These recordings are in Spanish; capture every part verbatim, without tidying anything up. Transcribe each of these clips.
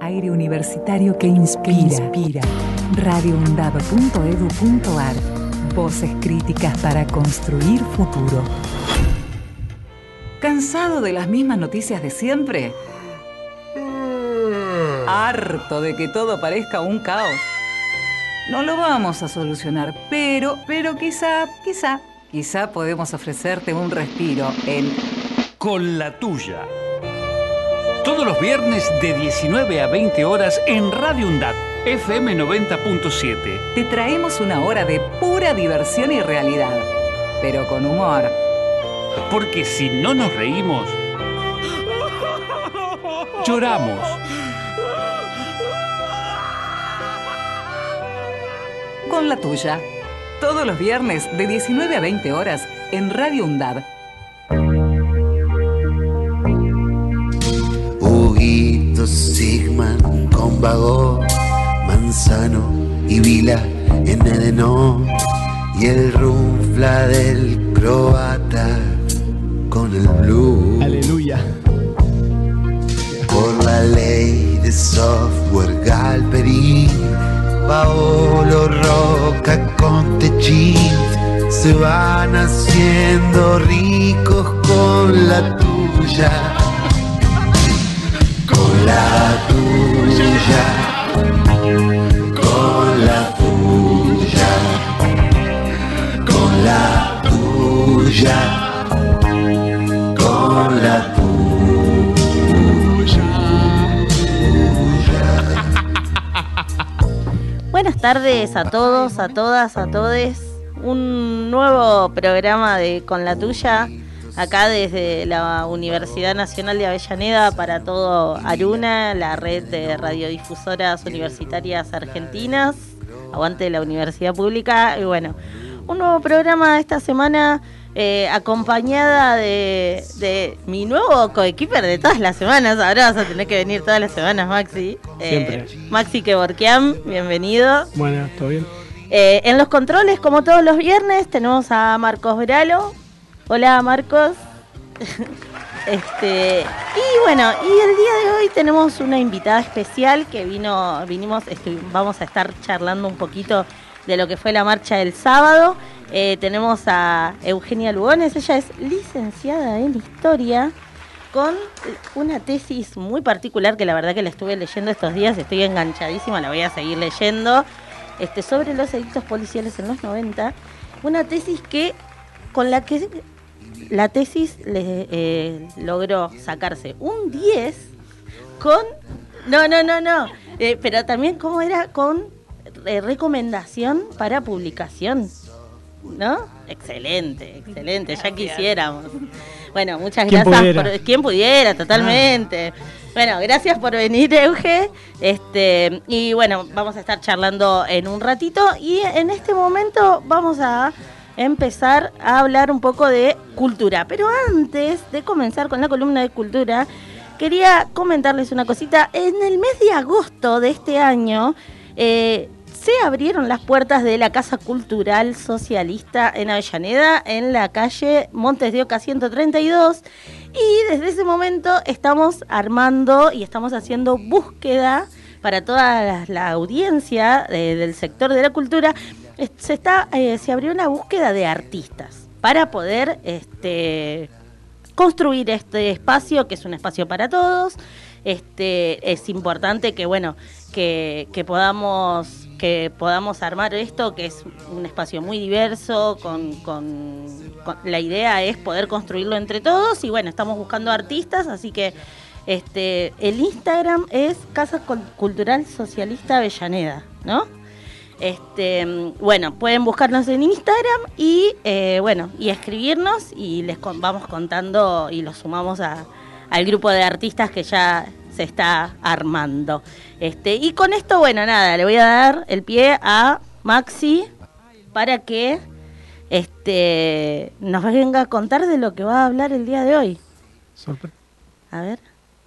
Aire universitario que inspira. inspira. radio undab punto edu punto ar. Voces críticas para construir futuro. ¿Cansado de las mismas noticias de siempre? ¿Harto de que todo parezca un caos? No lo vamos a solucionar, pero, pero quizá, quizá, quizá podemos ofrecerte un respiro en Con la Tuya. Todos los viernes de diecinueve a veinte horas en Radio UNDAD, F M noventa punto siete. Te traemos una hora de pura diversión y realidad, pero con humor. Porque si no nos reímos, lloramos. Con la Tuya. Todos los viernes de diecinueve a veinte horas en Radio UNDAD. Huguito, Sigman, Combago, Manzano y Vila en Edenón. Y el runfla del croata con el blues. Aleluya. Por la ley de software Galperín, Paolo Roca con Techín se van haciendo ricos con la tuya, con la tuya, con la tuya, con la tuya, con la tuya. Buenas tardes a todos, a todas, a todes. Un nuevo programa de Con la Tuya, acá desde la Universidad Nacional de Avellaneda para todo Aruna, la red de radiodifusoras universitarias argentinas. Aguante la universidad pública. Y bueno, un nuevo programa esta semana eh, acompañada de, de mi nuevo coequiper de todas las semanas. Ahora vas a tener que venir todas las semanas, Maxi. Siempre. Eh, Maxi Kevorkian, bienvenido. Bueno, ¿todo bien? Eh, en los controles, como todos los viernes, tenemos a Marcos Bralo. Hola, Marcos. este Y bueno, y el día de hoy tenemos una invitada especial que vino, vinimos, estu- vamos a estar charlando un poquito de lo que fue la marcha del sábado. Eh, tenemos a Eugenia Lugones, ella es licenciada en Historia, con una tesis muy particular que la verdad que la estuve leyendo estos días, estoy enganchadísima, la voy a seguir leyendo, este, sobre los edictos policiales en los noventa, una tesis que con la que la tesis le, eh, logró sacarse un diez con, no, no, no, no, eh, pero también cómo era con eh, recomendación para publicación, ¿no? Excelente, excelente, gracias. Ya quisiéramos. Bueno, muchas ¿Quién gracias pudiera? por quien pudiera, totalmente. Ah. Bueno, gracias por venir, Euge. Este, y bueno, vamos a estar charlando en un ratito y en este momento vamos a empezar a hablar un poco de cultura. Pero antes de comenzar con la columna de cultura, quería comentarles una cosita. En el mes de agosto de este año eh, se abrieron las puertas de la Casa Cultural Socialista en Avellaneda, en la calle Montes de Oca ciento treinta y dos, y desde ese momento estamos armando y estamos haciendo búsqueda para toda la, la audiencia eh, del sector de la cultura. Se, está, eh, se abrió una búsqueda de artistas para poder este, construir este espacio, que es un espacio para todos. Este, es importante que, bueno, que, que podamos que podamos armar esto, que es un espacio muy diverso, con, con, con la idea es poder construirlo entre todos, y bueno, estamos buscando artistas, así que este el Instagram es Casa Cultural Socialista Avellaneda, ¿no? Este, bueno, pueden buscarnos en Instagram y eh, bueno, y escribirnos y les con, vamos contando y los sumamos a, al grupo de artistas que ya se está armando. Este, y con esto, bueno, nada, le voy a dar el pie a Maxi para que este nos venga a contar de lo que va a hablar el día de hoy. Sorpre- A ver.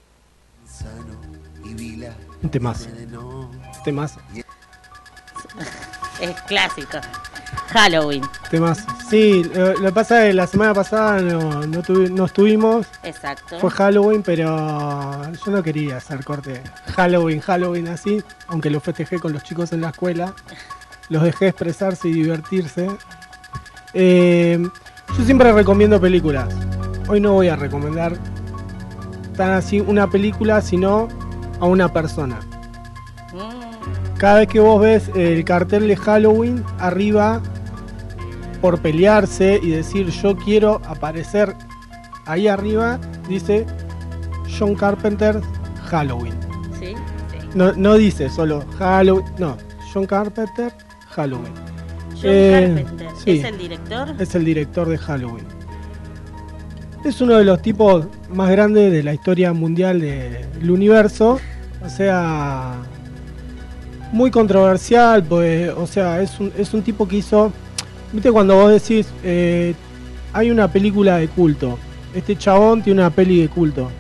Un temazo. Temazo. Es clásico. Halloween. Temazo. Sí, lo, lo que pasa es que la semana pasada no, no, tuvi- no estuvimos. Exacto. Fue Halloween, pero yo no quería hacer corte Halloween, Halloween así, aunque lo festejé con los chicos en la escuela. Los dejé expresarse y divertirse. Eh, yo siempre recomiendo películas. Hoy no voy a recomendar tan así una película, sino a una persona. Mm, Cada vez que vos ves el cartel de Halloween, arriba, por pelearse y decir yo quiero aparecer ahí arriba, dice John Carpenter Halloween. sí. No, no dice solo Halloween, no, John Carpenter Halloween. John Eh, Carpenter. sí. ¿Es el director? Es el director de Halloween. Es uno de los tipos más grandes de la historia mundial del universo. O sea, muy controversial, pues, o sea, es un, es un tipo que hizo... Viste cuando vos decís, eh, hay una película de culto. Este chabón tiene una peli de culto.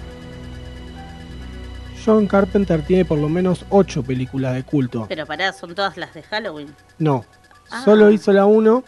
John Carpenter tiene por lo menos ocho películas de culto. Pero pará, son todas las de Halloween. No, Ah. solo hizo la uno.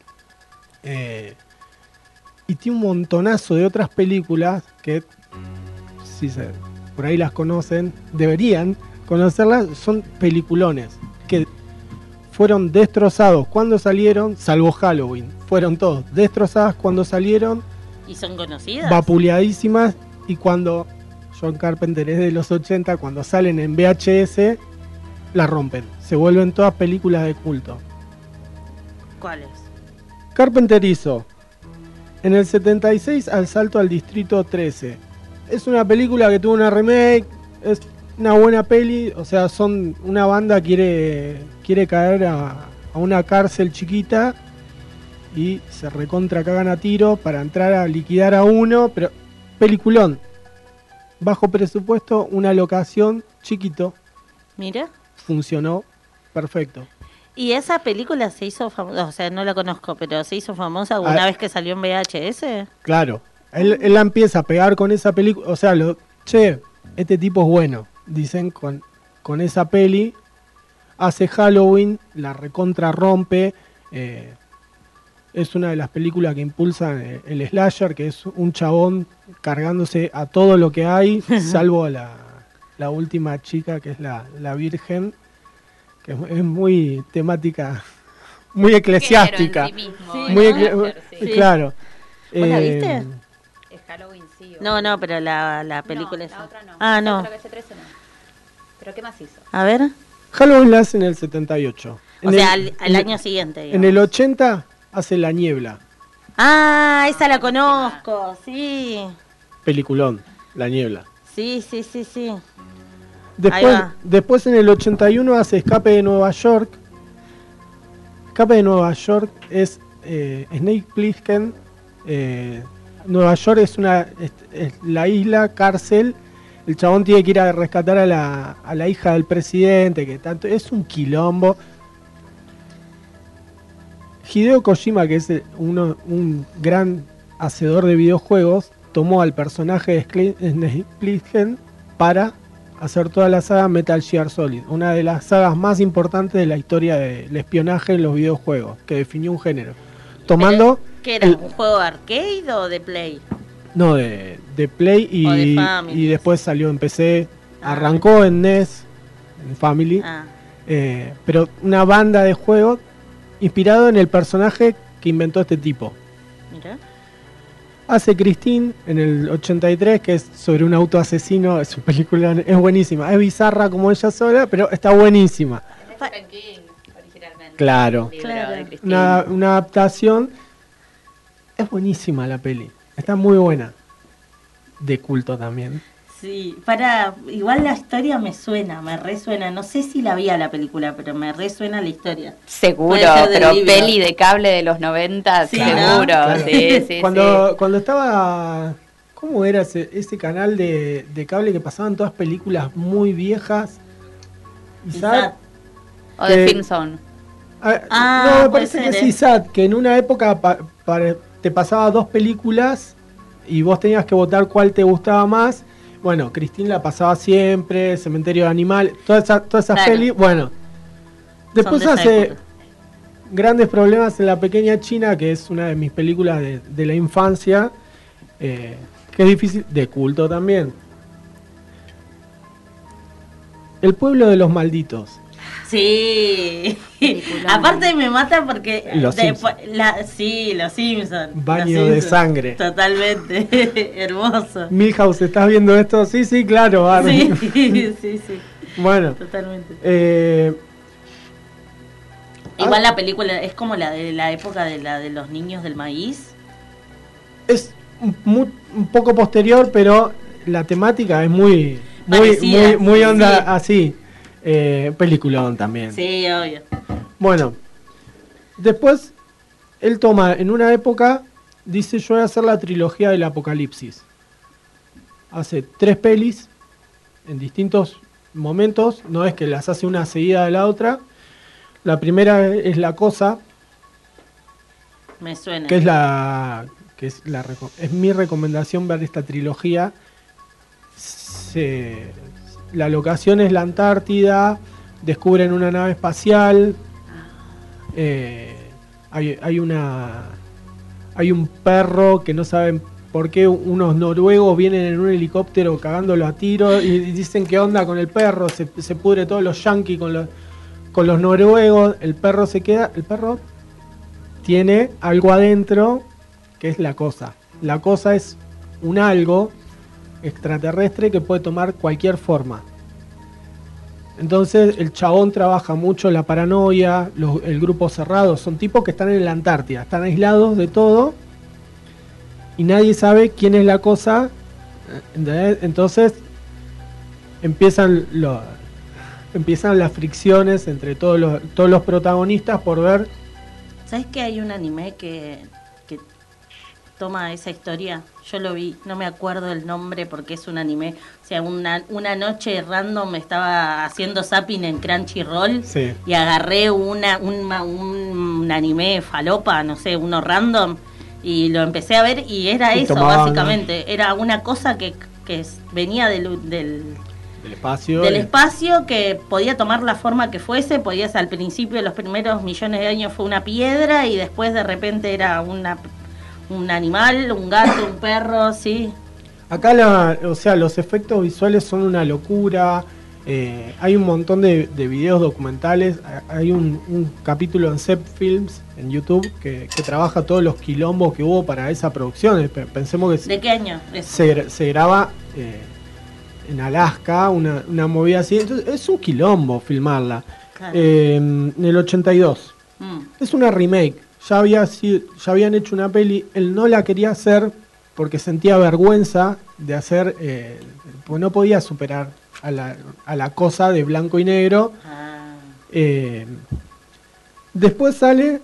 Eh, y tiene un montonazo de otras películas que, si se, por ahí las conocen, deberían conocerlas. Son peliculones que fueron destrozados cuando salieron, salvo Halloween. Fueron todos destrozadas cuando salieron, ¿Y son conocidas? vapuleadísimas. Y cuando John Carpenter es de los ochenta, cuando salen en V H S, la rompen. Se vuelven todas películas de culto. ¿Cuáles? Carpenter hizo en el setenta y seis Al salto al distrito trece. Es una película que tuvo una remake, es una buena peli, o sea, son una banda quiere quiere caer a, a una cárcel chiquita y se recontra cagan a tiro para entrar a liquidar a uno, pero peliculón. Bajo presupuesto, una locación chiquito, Mira. funcionó perfecto. ¿Y esa película se hizo famosa? O sea, no la conozco, pero ¿se hizo famosa alguna Ah. vez que salió en V H S? Claro, él, él la empieza a pegar con esa película, o sea, lo, che, este tipo es bueno, dicen con, con esa peli, hace Halloween, la recontra rompe, eh, es una de las películas que impulsan eh, el slasher, que es un chabón cargándose a todo lo que hay, salvo a la, la última chica, que es la, la virgen, que es, es muy temática, muy eclesiástica. Género en sí mismo, Sí, Muy ¿no? ecle- Sí. Claro. ¿Vos la Eh, viste? Es Halloween, sí. o- No, no, pero la, la película no, esa. la otra no. Ah, La no. otra, que trece no. ¿Pero qué más hizo? A ver. Halloween la hace en el setenta y ocho. O En sea, el- al, al en el- año siguiente. En digamos. el ochenta hace La Niebla, Ah, esa la conozco, sí. peliculón, La Niebla. Sí, sí, sí, sí. Después, va. después en el ochenta y uno hace Escape de Nueva York. Escape de Nueva York es eh, Snake Plissken. eh, Nueva York es una es, es la isla, cárcel. El chabón tiene que ir a rescatar a la, a la hija del presidente, que tanto es un quilombo. Hideo Kojima, que es eh, uno, un gran hacedor de videojuegos, tomó al personaje de Skle- Snake Plissken para hacer toda la saga Metal Gear Solid, una de las sagas más importantes de la historia del espionaje en los videojuegos, que definió un género. Tomando, ¿Qué era? el- ¿Un juego arcade o de Play? no, de, de Play O de y, Family. y después salió en P C, Ah. arrancó en N E S, en Family, Ah, eh, pero una banda de juegos inspirado en el personaje que inventó este tipo. mira. Hace Christine en el ochenta y tres, que es sobre un auto asesino, es una película, es buenísima, es bizarra como ella sola, pero está buenísima. Es de Stephen King, originalmente. Claro. El libro Claro. de Christine. Una, una adaptación, es buenísima la peli, está muy buena, de culto también. Sí, para, igual la historia me suena, me resuena. No sé si la vi a la película, pero me resuena la historia. Seguro, Puede ser del pero libro. peli de cable de los noventa, Sí, seguro. ¿no? Claro. Sí, sí, cuando, sí. cuando estaba, ¿cómo era ese, ese canal de, de cable que pasaban todas películas muy viejas? Isat. O de que- Film Zone. Ah, Ah, no, me puede parece ser, que ¿eh? es ISAT, que en una época pa- pare- te pasaba dos películas y vos tenías que votar cuál te gustaba más. Bueno, Cristín la pasaba siempre, Cementerio de Animales, todas esas todas esas Claro. pelis. Bueno, después Son de esa hace, época. Grandes problemas en la pequeña China, que es una de mis películas de, de la infancia, eh, que es difícil, de culto también. El pueblo de los malditos. Sí. Peliculón. Aparte me mata porque Los después- Simpson. la, sí, los Simpsons. Baño Los de Simpson. sangre. Totalmente. Hermoso. Milhouse, ¿estás viendo esto? Sí, sí, claro, Barney. Sí, sí, sí. Bueno, Totalmente. eh, Igual ah, la película es como la de la época de la de los niños del maíz. es un, mu- un poco posterior, pero la temática es muy, muy, Parecida, muy, muy onda sí. así. Eh, peliculón también. Sí, obvio. Bueno, después él toma en una época, dice yo voy a hacer la trilogía del apocalipsis. Hace tres pelis en distintos momentos, no es que las hace una seguida de la otra. La primera es La Cosa, Me suena. que es la que es la reco- es mi recomendación ver esta trilogía. Se- la locación es la Antártida, descubren una nave espacial, eh, hay, hay una hay un perro que no saben por qué unos noruegos vienen en un helicóptero cagándolo a tiro y dicen qué onda con el perro, se, se pudre todos los yanquis con los con los noruegos, el perro se queda, el perro tiene algo adentro que es la cosa. La cosa es un algo extraterrestre que puede tomar cualquier forma. Entonces el chabón trabaja mucho la paranoia, los- el grupo cerrado, son tipos que están en la Antártida, están aislados de todo y nadie sabe quién es la cosa. ¿Entendés? Entonces empiezan los empiezan las fricciones entre todos los todos los protagonistas por ver. ¿Sabes que hay un anime que, que toma esa historia? Yo lo vi, no me acuerdo el nombre porque es un anime. O sea, una, una noche random estaba haciendo zapping en Crunchyroll Sí. y agarré una, un, ma- un anime falopa, no sé, uno random, y lo empecé a ver y era Y eso, tomaba, básicamente. Era una cosa que, que s- venía del... del Del espacio. del y- espacio, que podía tomar la forma que fuese, podías al principio, los primeros millones de años fue una piedra y después de repente era una un animal, un gato, un perro, sí. Acá, la, o sea, los efectos visuales son una locura. eh, hay un montón de, de videos documentales. ha- Hay un, un capítulo en Zep Films en YouTube que, que trabaja todos los quilombos que hubo para esa producción. Eh, pe- Pensemos que ¿De qué año? Eso. se, gra- se graba eh, en Alaska, una, una movida así. Entonces, es un quilombo filmarla. Claro. Eh, en el ochenta y dos. Mm. Es una remake. Ya, había sido, ya habían hecho una peli. Él no la quería hacer porque sentía vergüenza de hacer. Eh, porque no podía superar a la, a la cosa de blanco y negro. Ah, Eh, después sale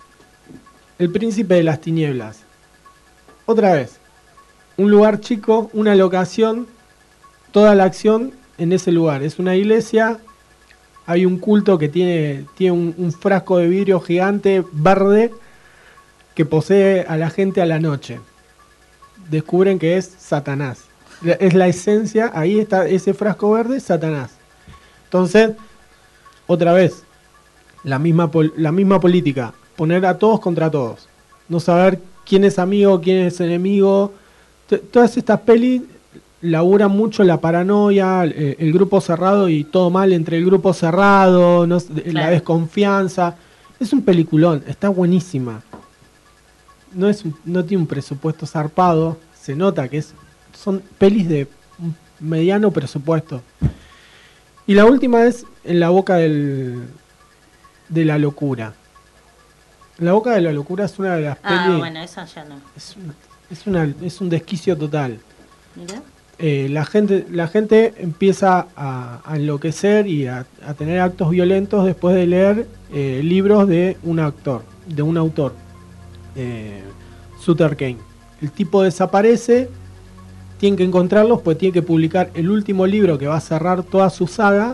El Príncipe de las Tinieblas. Otra vez. Un lugar chico, una locación. Toda la acción en ese lugar. Es una iglesia. Hay un culto que tiene, tiene un, un frasco de vidrio gigante verde que posee a la gente a la noche. Descubren que es Satanás. La- Es la esencia, ahí está ese frasco verde, Satanás. Entonces, otra vez, la misma, pol- la misma política, poner a todos contra todos. No saber quién es amigo, quién es enemigo. T- Todas estas pelis laburan mucho la paranoia, el, el grupo cerrado y todo mal entre el grupo cerrado, no sé, la Claro. desconfianza. Es un peliculón, está buenísima. No, es un- no tiene un presupuesto zarpado, se nota que es, son pelis de un mediano presupuesto. Y la última es En la boca del, de la locura. En la boca de la locura es una de las ah pelis. bueno, esa ya no. Es, un- es, una, es un desquicio total. Mira. Eh, la gente la gente empieza a, a enloquecer y a, a tener actos violentos después de leer eh, libros de un actor, de un autor, eh, Sutter Kane. El tipo desaparece, tienen que encontrarlos, pues tiene que publicar el último libro que va a cerrar toda su saga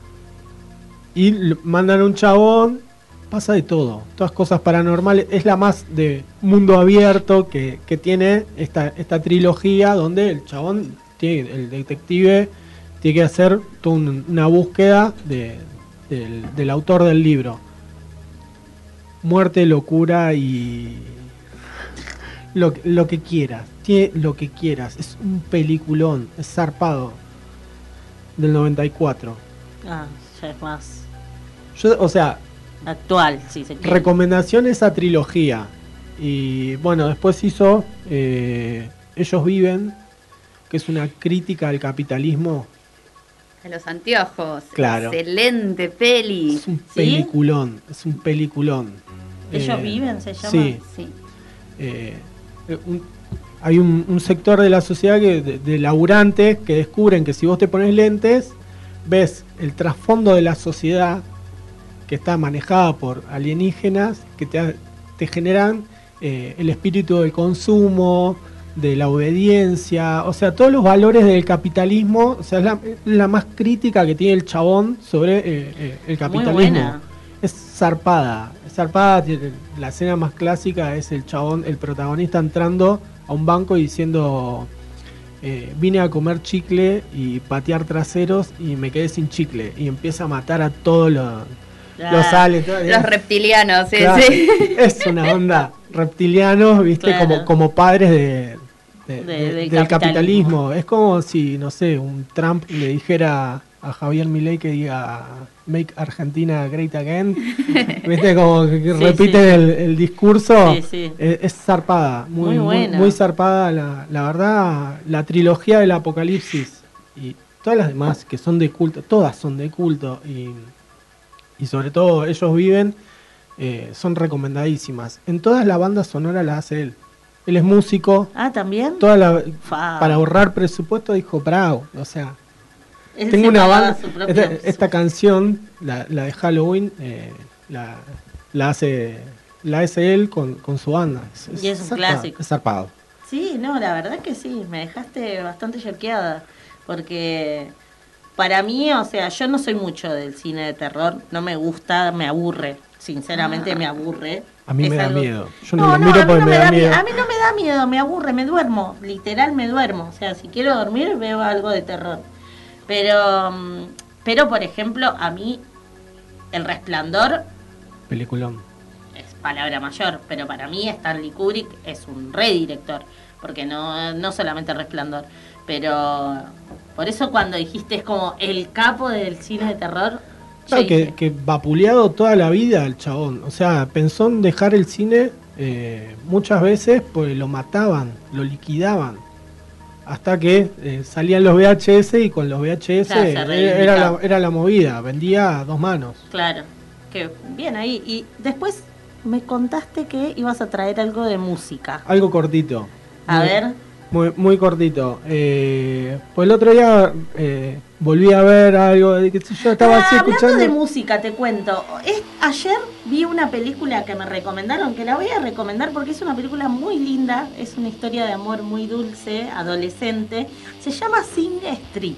y l- mandan a un chabón. Pasa de todo, todas cosas paranormales. Es la más de mundo abierto que, que tiene esta, esta trilogía, donde el chabón, tiene, el detective, tiene que hacer toda un- una búsqueda de- del, del autor del libro. muerte, locura y lo, lo que quieras. Tiene lo que quieras. Es un peliculón, es zarpado. Del noventa y cuatro. Ah, ya es más Yo, o sea, actual, sí se quiere. recomendación esa trilogía. Y bueno, después hizo eh, Ellos Viven, que es una crítica al capitalismo. De los anteojos. Claro. Excelente peli. Es un ¿Sí? peliculón, es un peliculón. Ellos Eh, viven, se llama. Sí. Sí. Eh, un- hay un, un sector de la sociedad que, de, de laburantes que descubren que si vos te pones lentes, ves el trasfondo de la sociedad que está manejada por alienígenas que te, te generan eh, el espíritu del consumo, de la obediencia, o sea, todos los valores del capitalismo, o sea, es la, la más crítica que tiene el chabón sobre eh, eh, el Muy capitalismo. buena. Es zarpada, es zarpada, tiene- la escena más clásica es el chabón, el protagonista entrando a un banco y diciendo eh, vine a comer chicle y patear traseros y me quedé sin chicle y empieza a matar a todos los, los Ah, aliens, todo- Los reptilianos, sí, Claro, sí. es una onda reptilianos, viste, Claro. como, como padres de, de- De- de- del del capitalismo. capitalismo. Es como si, no sé, un Trump le dijera a Javier Milei que diga Make Argentina Great Again, viste, como que, que Sí, repiten sí. El, el discurso. Sí, sí. Es, es zarpada, muy, Muy muy, buena. muy zarpada, la, la verdad, la trilogía del Apocalipsis y todas las demás que son de culto, todas son de culto y, y sobre todo Ellos Viven, eh, son recomendadísimas. En todas la banda sonora la hace él. Él es músico, Ah, también. toda la, Fa. para ahorrar presupuesto dijo, bravo, o sea, Él tengo se una pagaba banda, su propio- esta, su- esta canción, la, la de Halloween, eh, la, la hace la hace él con, con su banda. Y es un zarpado, clásico. Es zarpado. Sí, no, la verdad que sí, me dejaste bastante choqueada, porque para mí, o sea, yo no soy mucho del cine de terror, no me gusta, me aburre, sinceramente me aburre. A mí Es me da algo- miedo. Yo no, No, lo no, miro a mí porque no me me da da miedo. miedo. A mí no me da miedo, me aburre, me duermo, literal me duermo, o sea, si quiero dormir veo algo de terror. Pero, mm, pero por ejemplo, a mí El Resplandor Peliculón. es palabra mayor, pero para mí Stanley Kubrick es un redirector, porque no, no solamente El Resplandor, pero por eso cuando dijiste es como el capo del cine de terror, yo Claro, que, dije, que vapuleado toda la vida el chabón. O sea, pensó en dejar el cine eh, muchas veces porque lo mataban, lo liquidaban. Hasta que eh, salían los V H S y con los V H S Claro, se era, reivindicaba. era la, era la movida, vendía a dos manos. claro, que bien ahí. Y después me contaste que ibas a traer algo de música. Algo cortito. A Muy- ver, Muy, muy cortito. Eh, pues el otro día eh, volví a ver algo de que yo estaba Ah, así hablando escuchando. de música, te cuento. Es, ayer vi una película que me recomendaron, que la voy a recomendar porque es una película muy linda, es una historia de amor muy dulce, adolescente. Se llama Sing Street.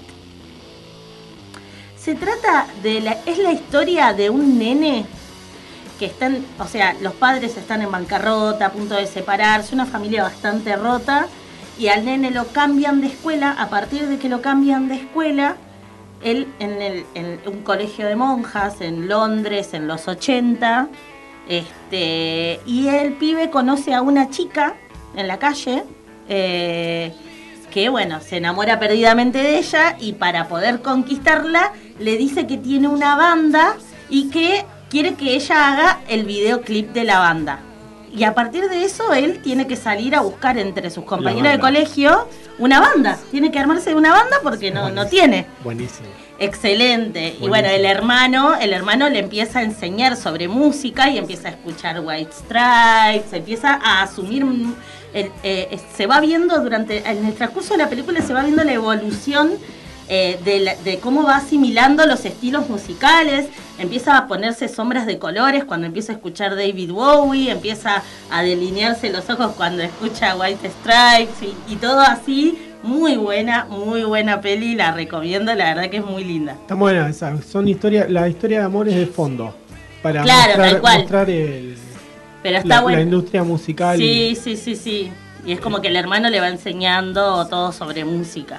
Se trata de la, es la historia de un nene que están, o sea, los padres están en bancarrota, a punto de separarse, una familia bastante rota, y al nene lo cambian de escuela. A partir de que lo cambian de escuela, él en, el, en un colegio de monjas en Londres en los ochenta, este, y el pibe conoce a una chica en la calle, eh, que bueno, se enamora perdidamente de ella, y para poder conquistarla le dice que tiene una banda y que quiere que ella haga el videoclip de la banda. Y a partir de eso él tiene que salir a buscar entre sus compañeros de banda. colegio una banda. Tiene que armarse de una banda porque no, no tiene. Buenísimo. Excelente. Y Buenísimo. bueno, el hermano, el hermano le empieza a enseñar sobre música y empieza a escuchar White Stripes, empieza a asumir, mm, el- eh, se va viendo durante, en el transcurso de la película se va viendo la evolución eh, de, la- de cómo va asimilando los estilos musicales, empieza a ponerse sombras de colores cuando empieza a escuchar David Bowie, empieza a delinearse los ojos cuando escucha White Stripes y, y todo así. Muy buena, muy buena peli, la recomiendo, la verdad que es muy linda. Está buena esa. Son historia, la historia de amor es de fondo. Para Claro, mostrar, tal cual. mostrar el, Pero está la, bueno. la industria musical. Sí, sí, sí, sí. Y es como que el hermano le va enseñando todo sobre música.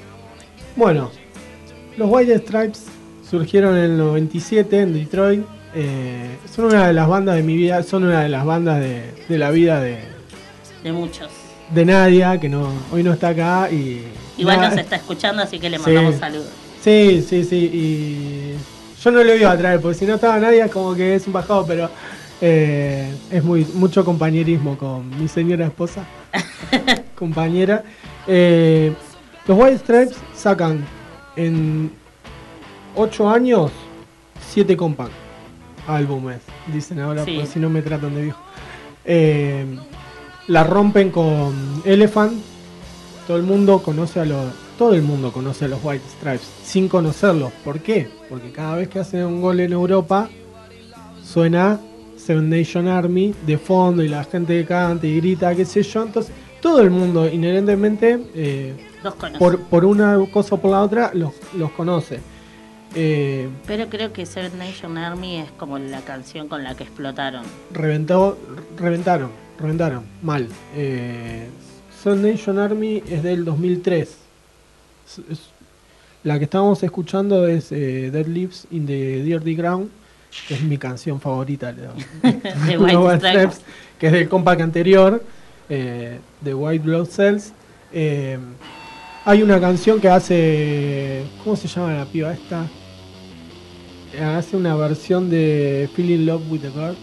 Bueno, los White Stripes surgieron en el noventa y siete en Detroit. Eh, son una de las bandas de mi vida, son una de las bandas de, de la vida de, De muchos. de Nadia, que no hoy no está acá y... Igual nada, nos está escuchando, así que le Sí. mandamos saludos. Sí, sí, sí, y yo no lo iba a traer, porque si no estaba Nadia como que es un bajado, pero eh, es muy mucho compañerismo con mi señora esposa, compañera. Eh, los White Stripes sacan en ocho años siete compact álbumes, dicen ahora, Sí. porque si no me tratan de viejo. Eh, la rompen con Elephant. Todo el mundo conoce a los todo el mundo conoce a los White Stripes sin conocerlos. ¿Por qué? Porque cada vez que hacen un gol en Europa suena Seven Nation Army de fondo y la gente que canta y grita, qué sé yo. Entonces todo el mundo inherentemente eh, Los conozco. por, por una cosa o por la otra los, los conoce. Eh, Pero creo que Seven Nation Army es como la canción con la que explotaron. reventó, reventaron, reventaron mal. Eh, Seven Nation Army es del dos mil tres. Es- es- la que estábamos escuchando es eh, Dead Leaves in the Dirty Ground, que es mi canción favorita de De de White White Stripes. Stripes, que es del compact anterior, eh, de White Blood Cells. Eh, hay una canción que hace, ¿cómo se llama la piba esta? Eh, Hace una versión de Feeling Love with the Girl.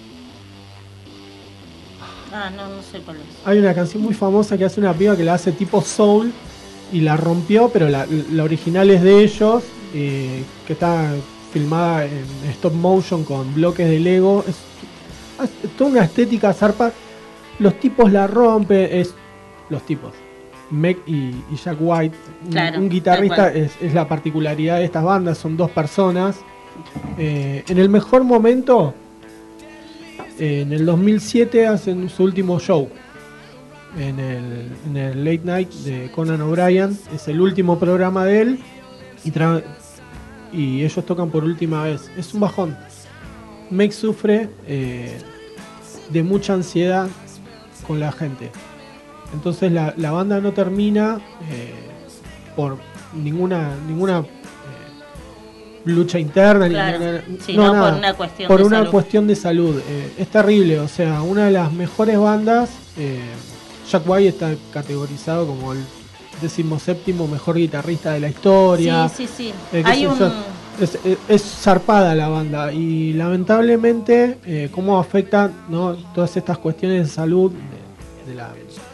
Ah, no, no sé cuál es. Hay una canción muy famosa que hace una piba que la hace tipo soul y la rompió, pero la, la original es de ellos, eh, que está filmada en stop motion con bloques de Lego. Es, es toda una estética zarpa. Los tipos la rompen, es los tipos. Meg y, y Jack White, un- Claro, un, tal guitarrista, cual. es, es la particularidad de estas bandas, son dos personas. Eh, en el mejor momento, eh, en el dos mil siete hacen su último show en el, en el Late Night de Conan O'Brien. Es el último programa de él y, tra- y ellos tocan por última vez. Es un bajón. Meg sufre eh, de mucha ansiedad con la gente. Entonces la, la banda no termina eh, por ninguna ninguna eh, lucha interna, ni Claro, ninguna- sino por nada. una cuestión Por de una salud. cuestión de salud. Eh, es terrible, o sea, una de las mejores bandas. eh, Jack White está categorizado como el decimoséptimo mejor guitarrista de la historia. Sí, sí, sí. Eh, qué Hay sé un... yo. Es, es- es zarpada la banda y lamentablemente eh, cómo afecta, ¿no?, todas estas cuestiones de salud de, de la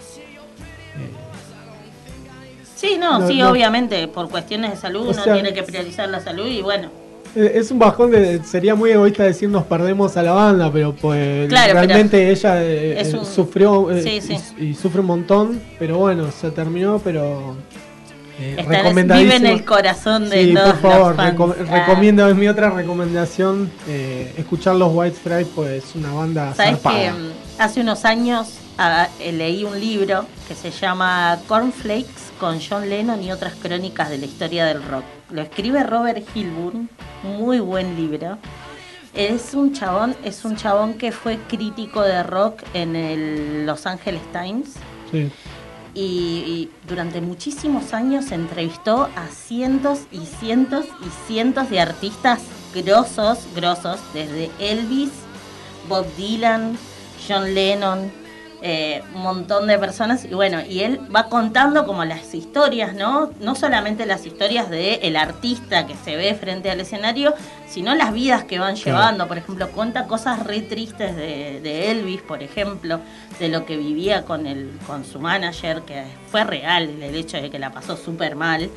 Sí, no, No, sí, no. obviamente, por cuestiones de salud O uno sea- tiene que priorizar la salud y bueno, eh, es un bajón de, sería muy egoísta decir nos perdemos a la banda, pero pues Claro, realmente ella eh, es eh, un- sufrió eh, sí, sí. Y, y sufre un montón, pero bueno, se terminó, pero eh, está en- recomendadísimo. vive en el corazón de Sí, todos por favor, los fans. recom- Ah, recomiendo, es mi otra recomendación, eh, escuchar los White Stripes, pues es una banda ¿Sabes zarpada. que mm, hace unos años ah, eh, leí un libro que se llama Cornflakes con John Lennon y otras crónicas de la historia del rock? Lo escribe Robert Hilburn, muy buen libro. Es un chabón, es un chabón que fue crítico de rock en el Los Angeles Times. Sí. Y, y durante muchísimos años entrevistó a cientos y cientos y cientos de artistas grosos, grosos, desde Elvis, Bob Dylan, John Lennon, eh, un montón de personas. Y bueno, y él va contando como las historias, ¿no? No solamente las historias del el artista que se ve frente al escenario, sino las vidas que van Claro. llevando. Por ejemplo, cuenta cosas re tristes de, de Elvis, por ejemplo, de lo que vivía con el con su manager, que fue real el hecho de que la pasó súper mal.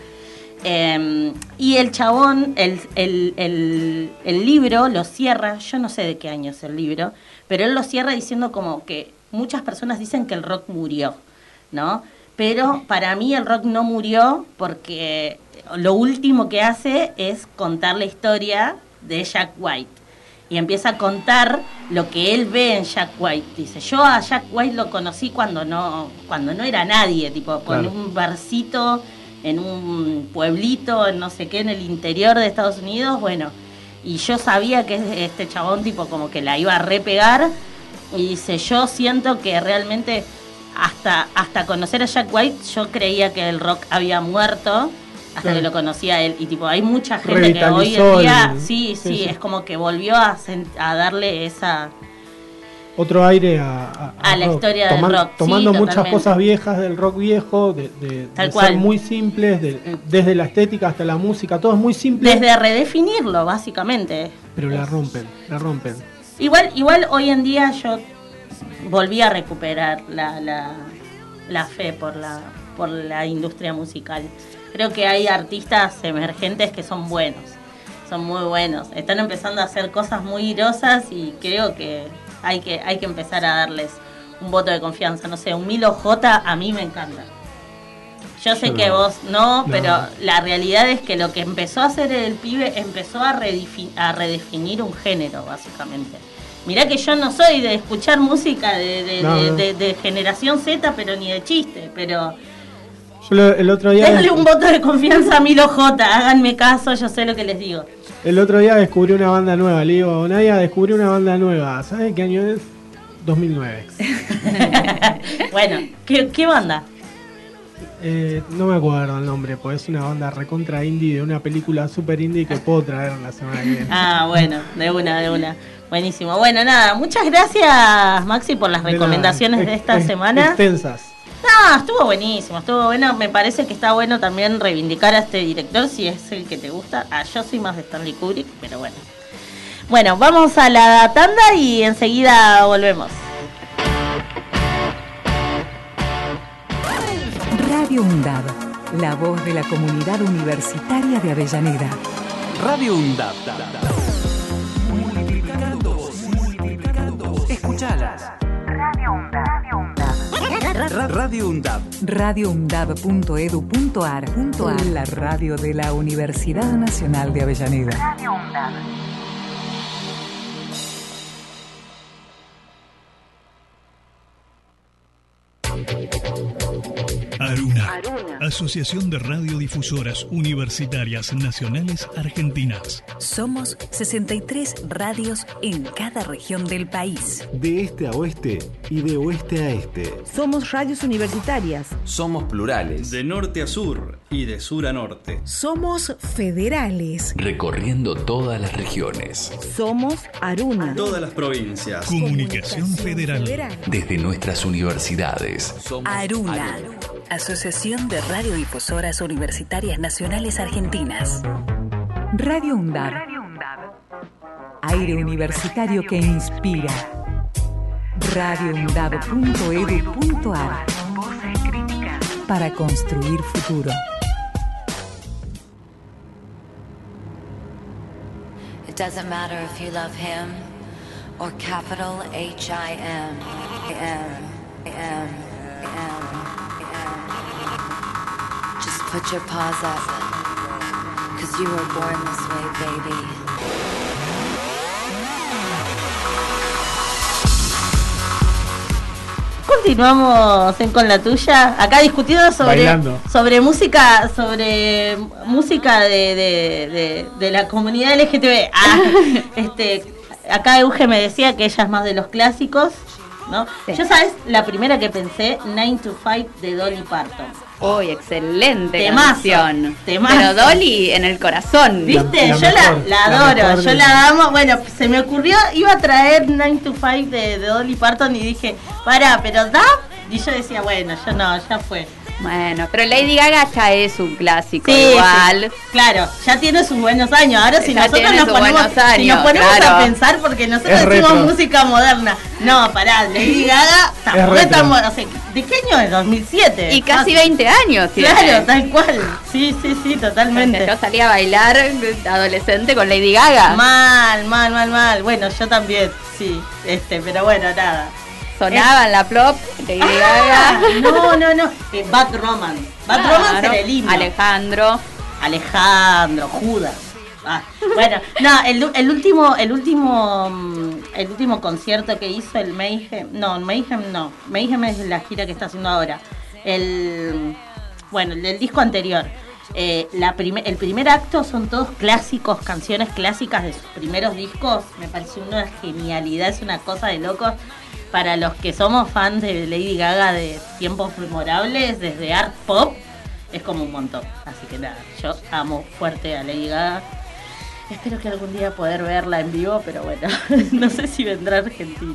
Eh, y el chabón, el, el, el, el libro lo cierra, yo no sé de qué año es el libro, pero él lo cierra diciendo como que muchas personas dicen que el rock murió, ¿no? Pero para mí el rock no murió porque lo último que hace es contar la historia de Jack White. Y empieza a contar lo que él ve en Jack White. Dice, yo a Jack White lo conocí cuando no, cuando no era nadie, tipo con Claro. un barcito en un pueblito, en no sé qué, en el interior de Estados Unidos, bueno, y yo sabía que este chabón tipo como que la iba a repegar, y dice, yo siento que realmente hasta, hasta conocer a Jack White yo creía que el rock había muerto, hasta Claro. que lo conocía a él. Y tipo, hay mucha gente que hoy Revitalizó en día, el- sí, sí, sí, sí. es como que volvió a, sen- a darle esa... Otro aire a, A la historia del rock, sí, tomando muchas totalmente. cosas viejas del rock viejo, de, de- Tal de cual. ser muy simples, de- eh, desde la estética hasta la música, todo es muy simple, Desde redefinirlo, básicamente. pero la rompen, la rompen. Igual, igual hoy en día yo volví a recuperar la, la, la fe por la, por la industria musical. Creo que hay artistas emergentes que son buenos, son muy buenos. Están empezando a hacer cosas muy grosas y creo que hay que, hay que empezar a darles un voto de confianza. No sé, un Milo J a mí me encanta. Yo sé Yo que no. vos no, No. pero la realidad es que lo que empezó a hacer el pibe empezó a, redefi- a redefinir un género, básicamente. Mirá que yo no soy de escuchar música de, de, No, de- no. de- de generación Z, pero ni de chiste, pero Yo lo- el otro día denle un voto de confianza a Milo J, háganme caso, yo sé lo que les digo. el otro día descubrí una banda nueva, le digo, Nadia, descubrí una banda nueva, ¿sabes qué año es? dos mil nueve. Bueno, ¿qué, qué banda? Eh, no me acuerdo el nombre, pues es una banda recontra indie de una película super indie que puedo traer la semana que viene. Ah, bueno, de una, de una. Buenísimo. Bueno, nada, muchas gracias, Maxi, por las De nada, recomendaciones de ex- esta ex- semana. Extensas. No, estuvo buenísimo, estuvo bueno. Me parece que está bueno también reivindicar a este director si es el que te gusta. Ah, yo soy más de Stanley Kubrick, pero bueno. Bueno, vamos a la tanda y enseguida volvemos. Radio UNDAB, la voz de la comunidad universitaria de Avellaneda. Radio UNDAB. Multiplicando voces, multiplicando voces. Escuchalas. Radio UNDAB. Radio UNDAB. radio undab punto edu punto ar, la radio de la Universidad Nacional de Avellaneda. Aruna, Asociación de Radiodifusoras Universitarias Nacionales Argentinas. Somos sesenta y tres radios en cada región del país. De este a oeste y de oeste a este. Somos radios universitarias. Somos plurales. De norte a sur y de sur a norte. Somos federales. Recorriendo todas las regiones. Somos Aruna. Todas las provincias. Comunicación Federal. Desde nuestras universidades. Somos Aruna, Asociación de Radiodifusoras Universitarias Nacionales Argentinas. Radio UNDAB. Aire universitario que inspira. radio undab punto edu punto ar. Para construir futuro. It doesn't matter if you love him or capital H I M. M, M, M, M. Just put your paws up, 'cause you were born this way, baby. Continuamos en Con la Tuya, acá discutiendo sobre Bailando. sobre música, sobre música de, de, de, de la comunidad L G T B. Ah, este, acá Euge me decía que ella es más de los clásicos, ¿no? Sí. Yo, ¿sabes? La primera que pensé, nine to five de Dolly Parton. Uy, excelente Temazo, canción. temazo. Pero Dolly en el corazón. ¿Viste? La- la yo la, mejor, la la adoro, mejor yo de- la amo. Bueno, se me ocurrió, iba a traer nine to five de, de Dolly Parton y dije, para, pero da. Y yo decía, bueno, yo no, ya fue. Bueno, pero Lady Gaga ya es un clásico Sí, igual. sí, claro, ya tiene sus buenos años. Ahora si Ya nosotros tiene nos sus ponemos, buenos si nos años, ponemos claro. a pensar, porque nosotros Es decimos retro. música moderna. No, pará, Lady Gaga tampoco retro. es tan mo- o sea, ¿de qué año es? dos mil siete. Y casi Ah, veinte años tiene. Claro, tal cual. Sí, sí, sí, totalmente. Yo salía a bailar adolescente con Lady Gaga. Mal, mal, mal, mal. Bueno, yo también, sí. Este, pero bueno, nada. Sonaba en la plop, Lady Ah, Gaga. no, no, no. Eh, Bad Romance. Bad Claro. Romance era el himno. Alejandro. Alejandro, Judas. Ah, bueno, no, el, el último, el último, mm, el último concierto que hizo el Mayhem, no, Mayhem no, Mayhem es la gira que está haciendo ahora. El, bueno, el del disco anterior. Eh, la prime- el primer acto son todos clásicos, canciones clásicas de sus primeros discos. Me pareció una genialidad, es una cosa de locos. Para los que somos fans de Lady Gaga de tiempos memorables, desde Art Pop, es como un montón. Así que nada, yo amo fuerte a Lady Gaga. Espero que algún día poder verla en vivo, pero bueno, no sé si vendrá a Argentina.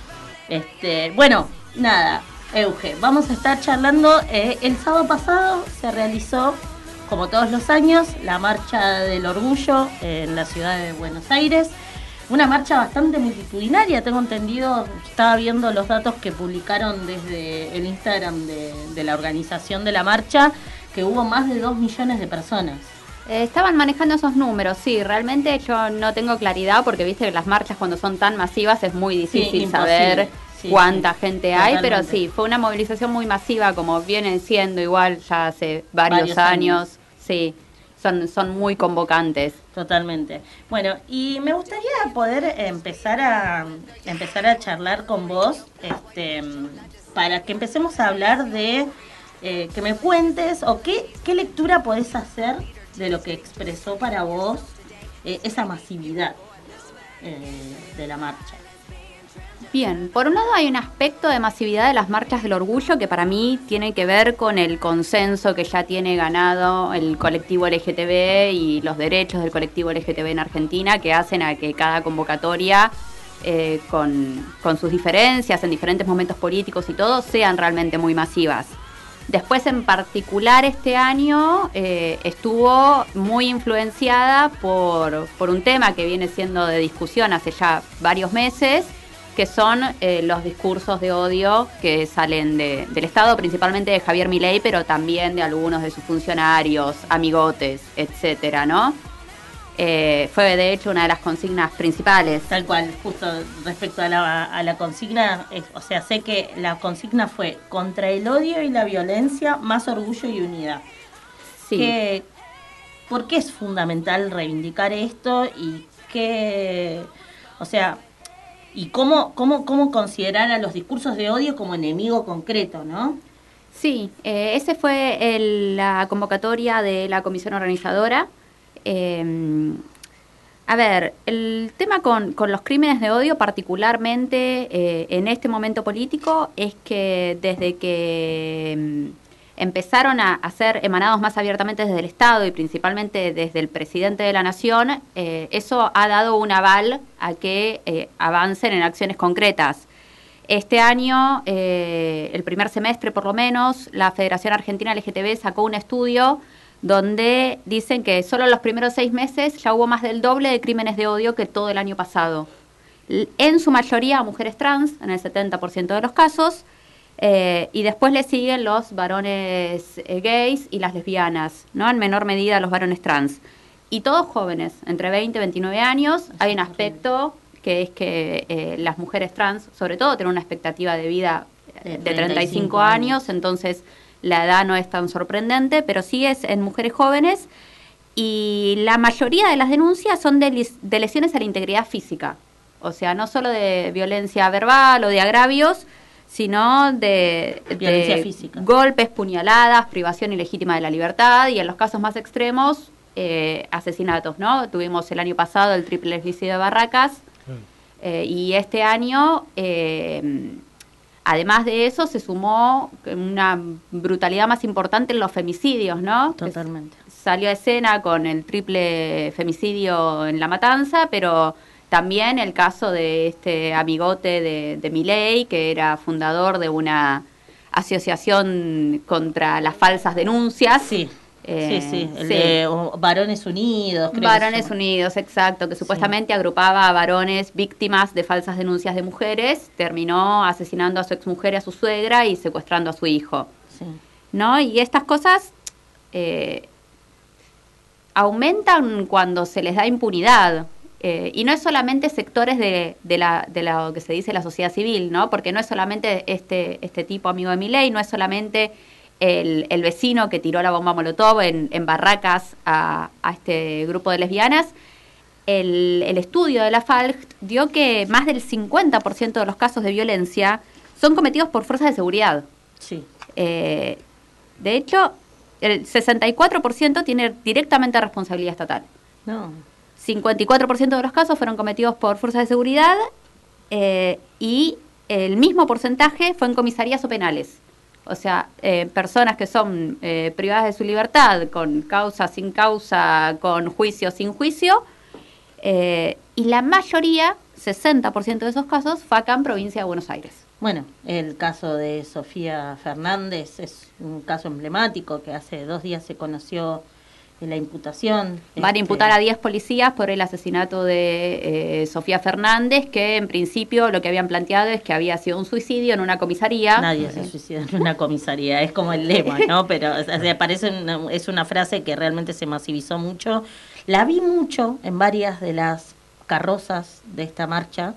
Este, bueno, nada, Euge, vamos a estar charlando. Eh, el sábado pasado se realizó, como todos los años, la Marcha del Orgullo en la ciudad de Buenos Aires. Una marcha bastante multitudinaria, tengo entendido, estaba viendo los datos que publicaron desde el Instagram de, de la organización de la marcha, que hubo más de dos millones de personas. Eh, estaban manejando esos números, sí, realmente yo no tengo claridad porque viste que las marchas cuando son tan masivas es muy difícil sí, saber sí, cuánta sí, gente hay, totalmente. pero sí, fue una movilización muy masiva como vienen siendo igual ya hace varios, Varios años. años. sí, son, son muy convocantes. Totalmente. Bueno, y me gustaría poder empezar a empezar a charlar con vos, este, para que empecemos a hablar de, eh, que me cuentes, o qué, qué lectura podés hacer de lo que expresó para vos eh, esa masividad eh, de la marcha. Bien, por un lado hay un aspecto de masividad de las marchas del orgullo que para mí tiene que ver con el consenso que ya tiene ganado el colectivo L G T B y los derechos del colectivo L G T B en Argentina, que hacen a que cada convocatoria, eh, con, con sus diferencias en diferentes momentos políticos y todo, sean realmente muy masivas. Después, en particular, este año eh, estuvo muy influenciada por, por un tema que viene siendo de discusión hace ya varios meses, que son eh, los discursos de odio que salen de, del Estado, principalmente de Javier Milei, pero también de algunos de sus funcionarios, amigotes, etcétera, ¿no? Eh, fue de hecho una de las consignas principales. Tal cual, justo respecto a la, a la consigna, es, o sea, sé que la consigna fue contra el odio y la violencia, más orgullo y unidad. Sí. Que, ¿por qué es fundamental reivindicar esto y qué, o sea, y cómo, cómo, cómo considerar a los discursos de odio como enemigo concreto, ¿no? Sí, eh, ese fue el, la convocatoria de la comisión organizadora. Eh, a ver, el tema con, con los crímenes de odio, particularmente eh, en este momento político, es que desde que eh, empezaron a, a ser emanados más abiertamente desde el Estado y principalmente desde el presidente de la Nación, eh, eso ha dado un aval a que eh, avancen en acciones concretas. Este año, eh, el primer semestre por lo menos, la Federación Argentina L G T B sacó un estudio donde dicen que solo en los primeros seis meses ya hubo más del doble de crímenes de odio que todo el año pasado. En su mayoría mujeres trans, en el setenta por ciento de los casos, eh, y después le siguen los varones eh, gays y las lesbianas, ¿no? En menor medida los varones trans. Y todos jóvenes, entre veinte y veintinueve años. Hay un aspecto que es que eh, las mujeres trans, sobre todo, tienen una expectativa de vida de, de treinta y cinco años, entonces la edad no es tan sorprendente, pero sí es en mujeres jóvenes, y la mayoría de las denuncias son de, de lesiones a la integridad física, o sea, no solo de violencia verbal o de agravios, sino de, violencia de física, golpes, puñaladas, privación ilegítima de la libertad, y en los casos más extremos, eh, asesinatos, ¿no? Tuvimos el año pasado el triple homicidio de Barracas, eh, y este año... Eh, Además de eso, se sumó una brutalidad más importante en los femicidios, ¿no? Totalmente. Salió a escena con el triple femicidio en La Matanza, pero también el caso de este amigote de, de Milei, que era fundador de una asociación contra las falsas denuncias. Sí. Eh, sí, sí, el sí. de uh, Varones Unidos. Creo Varones que Unidos, exacto, que supuestamente sí. agrupaba a varones víctimas de falsas denuncias de mujeres, terminó asesinando a su exmujer y a su suegra y secuestrando a su hijo. Sí. ¿No? Y estas cosas eh, aumentan cuando se les da impunidad. Eh, y no es solamente sectores de, de, la, de lo que se dice la sociedad civil, ¿no? Porque no es solamente este, este tipo amigo de Milei, no es solamente... El, el vecino que tiró la bomba molotov en, en Barracas a, a este grupo de lesbianas. El, el estudio de la Falc dio que más del cincuenta por ciento de los casos de violencia son cometidos por fuerzas de seguridad. Sí. Eh, de hecho, el sesenta y cuatro por ciento tiene directamente responsabilidad estatal. No. cincuenta y cuatro por ciento de los casos fueron cometidos por fuerzas de seguridad eh, y el mismo porcentaje fue en comisarías o penales. O sea, eh, personas que son eh, privadas de su libertad, con causa, sin causa, con juicio, sin juicio, eh, y la mayoría, sesenta por ciento de esos casos, fue acá en provincia de Buenos Aires. Bueno, el caso de Sofía Fernández es un caso emblemático que hace dos días se conoció la imputación. Van a este, imputar a diez policías por el asesinato de eh, Sofía Fernández, que en principio lo que habían planteado es que había sido un suicidio en una comisaría. Nadie se suicida en una comisaría, es como el lema, ¿no? Pero o sea, parece una, es una frase que realmente se masivizó mucho. La vi mucho en varias de las carrozas de esta marcha.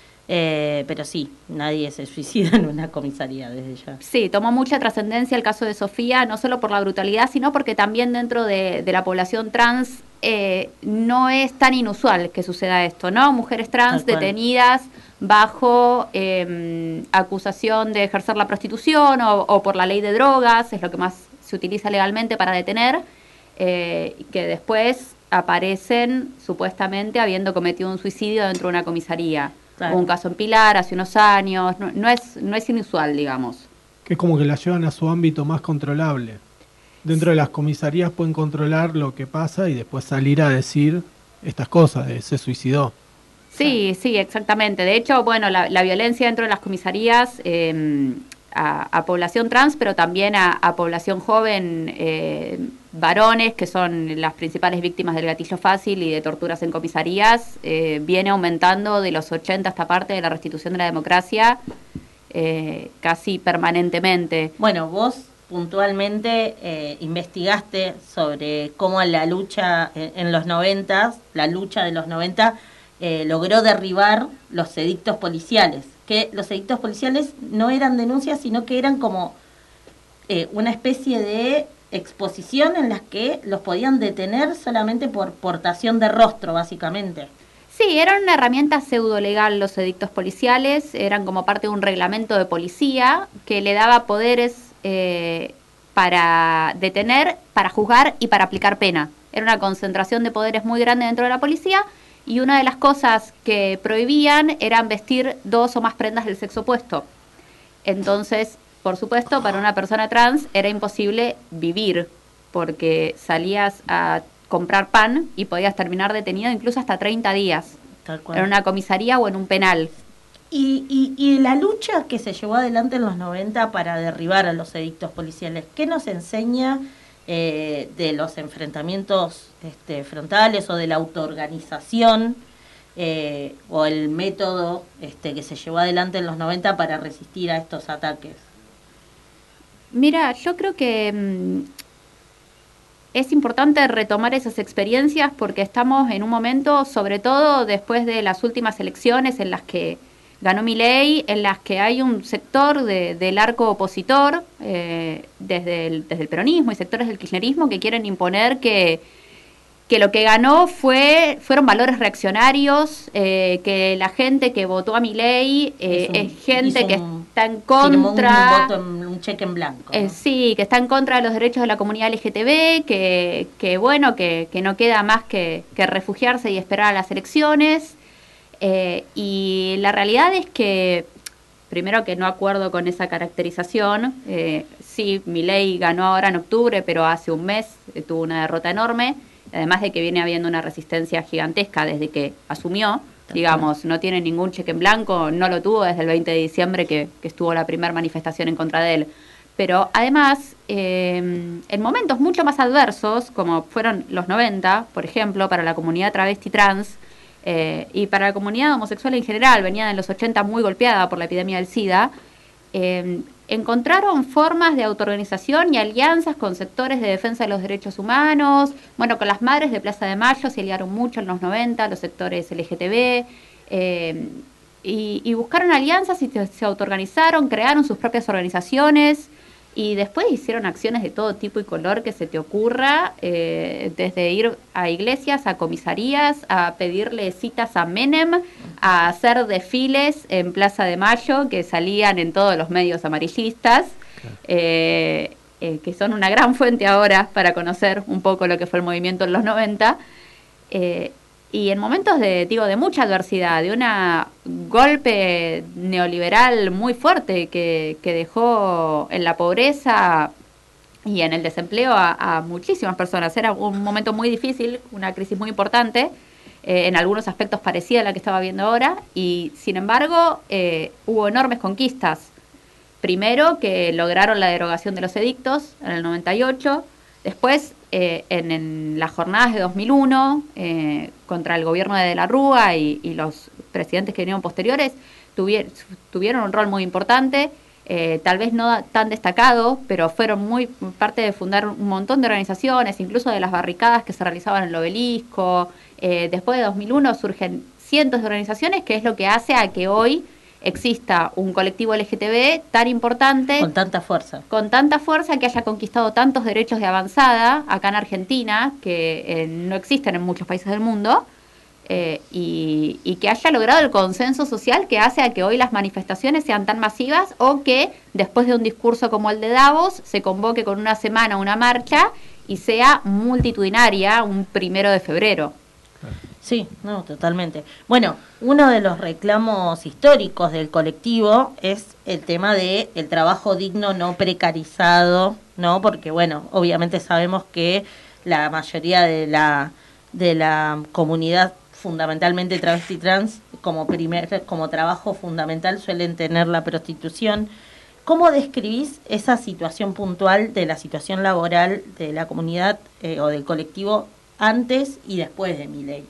Eh, pero sí, nadie se suicida en una comisaría desde ya. Sí, tomó mucha trascendencia el caso de Sofía, no solo por la brutalidad, sino porque también dentro de, de la población trans eh, no es tan inusual que suceda esto, ¿no? Mujeres trans detenidas bajo eh, acusación de ejercer la prostitución o, o por la ley de drogas, es lo que más se utiliza legalmente para detener, eh, que después aparecen supuestamente habiendo cometido un suicidio dentro de una comisaría. Claro. Hubo un caso en Pilar hace unos años, no, no es no es inusual, digamos. Que es como que la llevan a su ámbito más controlable. Dentro de las comisarías pueden controlar lo que pasa y después salir a decir estas cosas, de se suicidó. Sí, sí, exactamente. De hecho, bueno, la, la violencia dentro de las comisarías eh, a, a población trans, pero también a, a población joven, eh, varones, que son las principales víctimas del gatillo fácil y de torturas en comisarías, eh, viene aumentando de los ochenta hasta parte de la restitución de la democracia eh, casi permanentemente. Bueno, vos puntualmente eh, investigaste sobre cómo la lucha en, en los noventas, la lucha de los noventa, eh, logró derribar los edictos policiales, que los edictos policiales no eran denuncias, sino que eran como eh, una especie de exposición en las que los podían detener solamente por portación de rostro, básicamente. Sí, eran una herramienta pseudolegal los edictos policiales, eran como parte de un reglamento de policía que le daba poderes eh, para detener, para juzgar y para aplicar pena. Era una concentración de poderes muy grande dentro de la policía y una de las cosas que prohibían eran vestir dos o más prendas del sexo opuesto. Entonces, por supuesto, para una persona trans era imposible vivir porque salías a comprar pan y podías terminar detenido incluso hasta treinta días en una comisaría o en un penal. Y, y, y la lucha que se llevó adelante en los noventa para derribar a los edictos policiales, ¿qué nos enseña eh, de los enfrentamientos este, frontales o de la autoorganización eh, o el método este, que se llevó adelante en los noventa para resistir a estos ataques? Mira, yo creo que mmm, es importante retomar esas experiencias porque estamos en un momento, sobre todo después de las últimas elecciones en las que ganó Milei, en las que hay un sector de, del arco opositor, eh, desde, el, desde el peronismo y sectores del kirchnerismo que quieren imponer que, que lo que ganó fue fueron valores reaccionarios, eh, que la gente que votó a Milei eh, es, un, es gente que un, está en contra... Un, voto en, un cheque en blanco, ¿no? eh, sí, que está en contra de los derechos de la comunidad L G T B, que, que bueno, que, que no queda más que, que refugiarse y esperar a las elecciones. Eh, y la realidad es que, primero que no acuerdo con esa caracterización, eh, sí, Milei ganó ahora en octubre, pero hace un mes eh, tuvo una derrota enorme, además de que viene habiendo una resistencia gigantesca desde que asumió, digamos, no tiene ningún cheque en blanco, no lo tuvo desde el veinte de diciembre que, que estuvo la primera manifestación en contra de él. Pero además, eh, en momentos mucho más adversos, como fueron los noventa, por ejemplo, para la comunidad travesti trans, Eh, y para la comunidad homosexual en general, venía en los ochenta muy golpeada por la epidemia del SIDA, eh, encontraron formas de autoorganización y alianzas con sectores de defensa de los derechos humanos. Bueno, con las madres de Plaza de Mayo se aliaron mucho en los noventa, los sectores L G T B, eh, y, y buscaron alianzas y se, se autoorganizaron, crearon sus propias organizaciones y después hicieron acciones de todo tipo y color que se te ocurra, eh, desde ir a iglesias, a comisarías, a pedirle citas a Menem, a hacer desfiles en Plaza de Mayo que salían en todos los medios amarillistas, eh, eh, que son una gran fuente ahora para conocer un poco lo que fue el movimiento en los noventa. Eh, y en momentos de, digo, de mucha adversidad, de un golpe neoliberal muy fuerte que, que dejó en la pobreza y en el desempleo a, a muchísimas personas. Era un momento muy difícil, una crisis muy importante, eh, en algunos aspectos parecida a la que estaba viendo ahora, y sin embargo eh, hubo enormes conquistas. Primero, que lograron la derogación de los edictos en el noventa y ocho, después eh, en, en las jornadas de dos mil uno, eh, contra el gobierno de De la Rúa y, y los presidentes que vinieron posteriores, tuvieron, tuvieron un rol muy importante. Eh, tal vez no tan destacado, pero fueron muy parte de fundar un montón de organizaciones, incluso de las barricadas que se realizaban en el Obelisco. Eh, después de dos mil uno surgen cientos de organizaciones, que es lo que hace a que hoy exista un colectivo L G T B tan importante. Con tanta fuerza. Con tanta fuerza, que haya conquistado tantos derechos de avanzada acá en Argentina, que eh, no existen en muchos países del mundo. Eh, y, y que haya logrado el consenso social que hace a que hoy las manifestaciones sean tan masivas, o que después de un discurso como el de Davos se convoque con una semana una marcha y sea multitudinaria un primero de febrero. Sí, no, totalmente. Bueno, uno de los reclamos históricos del colectivo es el tema de el trabajo digno no precarizado, ¿no? Porque, bueno, obviamente sabemos que la mayoría de la de la comunidad, fundamentalmente travesti trans, como primer como trabajo fundamental suelen tener la prostitución. ¿Cómo describís esa situación puntual de la situación laboral de la comunidad eh, o del colectivo antes y después de Milei?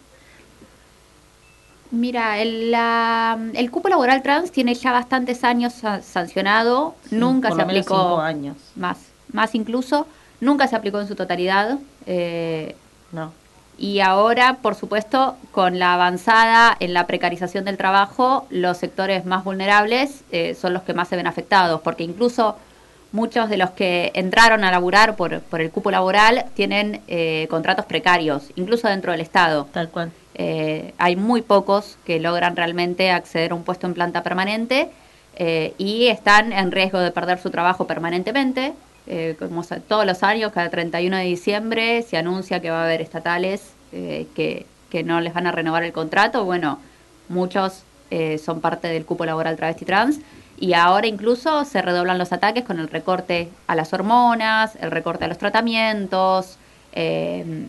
Mira, el, la, el cupo laboral trans tiene ya bastantes años sa- sancionado, Sí, nunca por se lo menos aplicó, cinco años. más, más incluso, nunca se aplicó en su totalidad. Eh, no. Y ahora, por supuesto, con la avanzada en la precarización del trabajo, los sectores más vulnerables eh, son los que más se ven afectados, porque incluso muchos de los que entraron a laburar por, por el cupo laboral tienen eh, contratos precarios, incluso dentro del Estado. Tal cual. Eh, hay muy pocos que logran realmente acceder a un puesto en planta permanente eh, y están en riesgo de perder su trabajo permanentemente. Eh, como sa- todos los años, cada treinta y uno de diciembre se anuncia que va a haber estatales eh, que, que no les van a renovar el contrato. Bueno, muchos eh, son parte del cupo laboral travesti trans, y ahora incluso se redoblan los ataques con el recorte a las hormonas, el recorte a los tratamientos. Eh,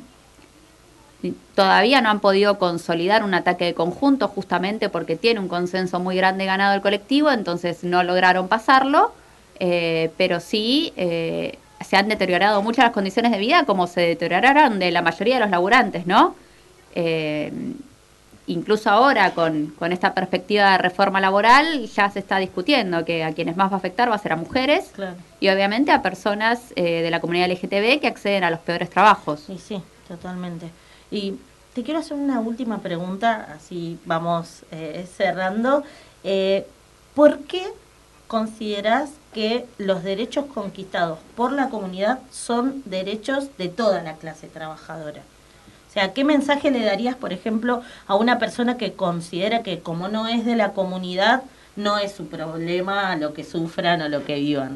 todavía no han podido consolidar un ataque de conjunto, justamente porque tiene un consenso muy grande ganado el colectivo, entonces no lograron pasarlo. Eh, pero sí eh, se han deteriorado mucho las condiciones de vida, como se deterioraron de la mayoría de los laburantes, ¿no? Eh, incluso ahora, con, con esta perspectiva de reforma laboral, ya se está discutiendo que a quienes más va a afectar va a ser a mujeres, Claro. y obviamente a personas eh, de la comunidad L G T B que acceden a los peores trabajos. Sí, sí, totalmente. Y te quiero hacer una última pregunta, así vamos eh, cerrando. Eh, ¿Por qué considerás que los derechos conquistados por la comunidad son derechos de toda la clase trabajadora? O sea, ¿qué mensaje le darías, por ejemplo, a una persona que considera que como no es de la comunidad, no es su problema lo que sufran o lo que vivan?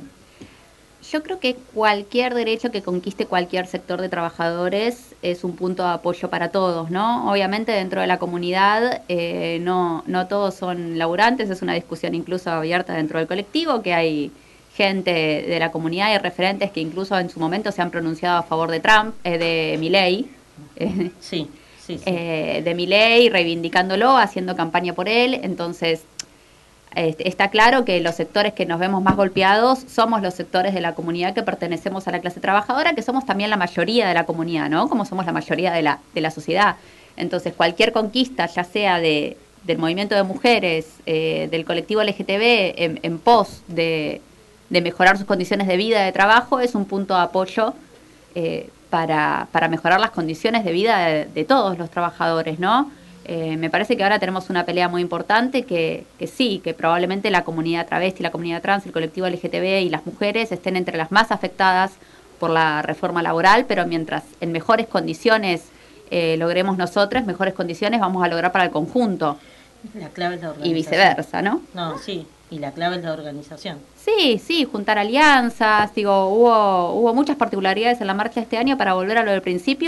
Yo creo que cualquier derecho que conquiste cualquier sector de trabajadores es un punto de apoyo para todos, ¿no? Obviamente dentro de la comunidad eh, no, no todos son laburantes, es una discusión incluso abierta dentro del colectivo, que hay gente de la comunidad y referentes que incluso en su momento se han pronunciado a favor de Trump, eh, de Milei. Eh, sí, sí, sí. Eh, de Milei, reivindicándolo, haciendo campaña por él. Entonces, eh, está claro que los sectores que nos vemos más golpeados somos los sectores de la comunidad que pertenecemos a la clase trabajadora, que somos también la mayoría de la comunidad, ¿no? Como somos la mayoría de la, de la sociedad. Entonces, cualquier conquista, ya sea de, del movimiento de mujeres, eh, del colectivo L G T B, en, en pos de, de mejorar sus condiciones de vida, de trabajo, es un punto de apoyo eh, para, para mejorar las condiciones de vida de, de todos los trabajadores, ¿no? Eh, me parece que ahora tenemos una pelea muy importante que, que sí, que probablemente la comunidad travesti, la comunidad trans, el colectivo L G T B y las mujeres estén entre las más afectadas por la reforma laboral, pero mientras en mejores condiciones eh, logremos nosotros, mejores condiciones vamos a lograr para el conjunto. La clave es la organización. Y viceversa, ¿no? No, sí, y la clave es la organización. Sí, sí, juntar alianzas, digo, hubo, hubo muchas particularidades en la marcha este año para volver a lo del principio.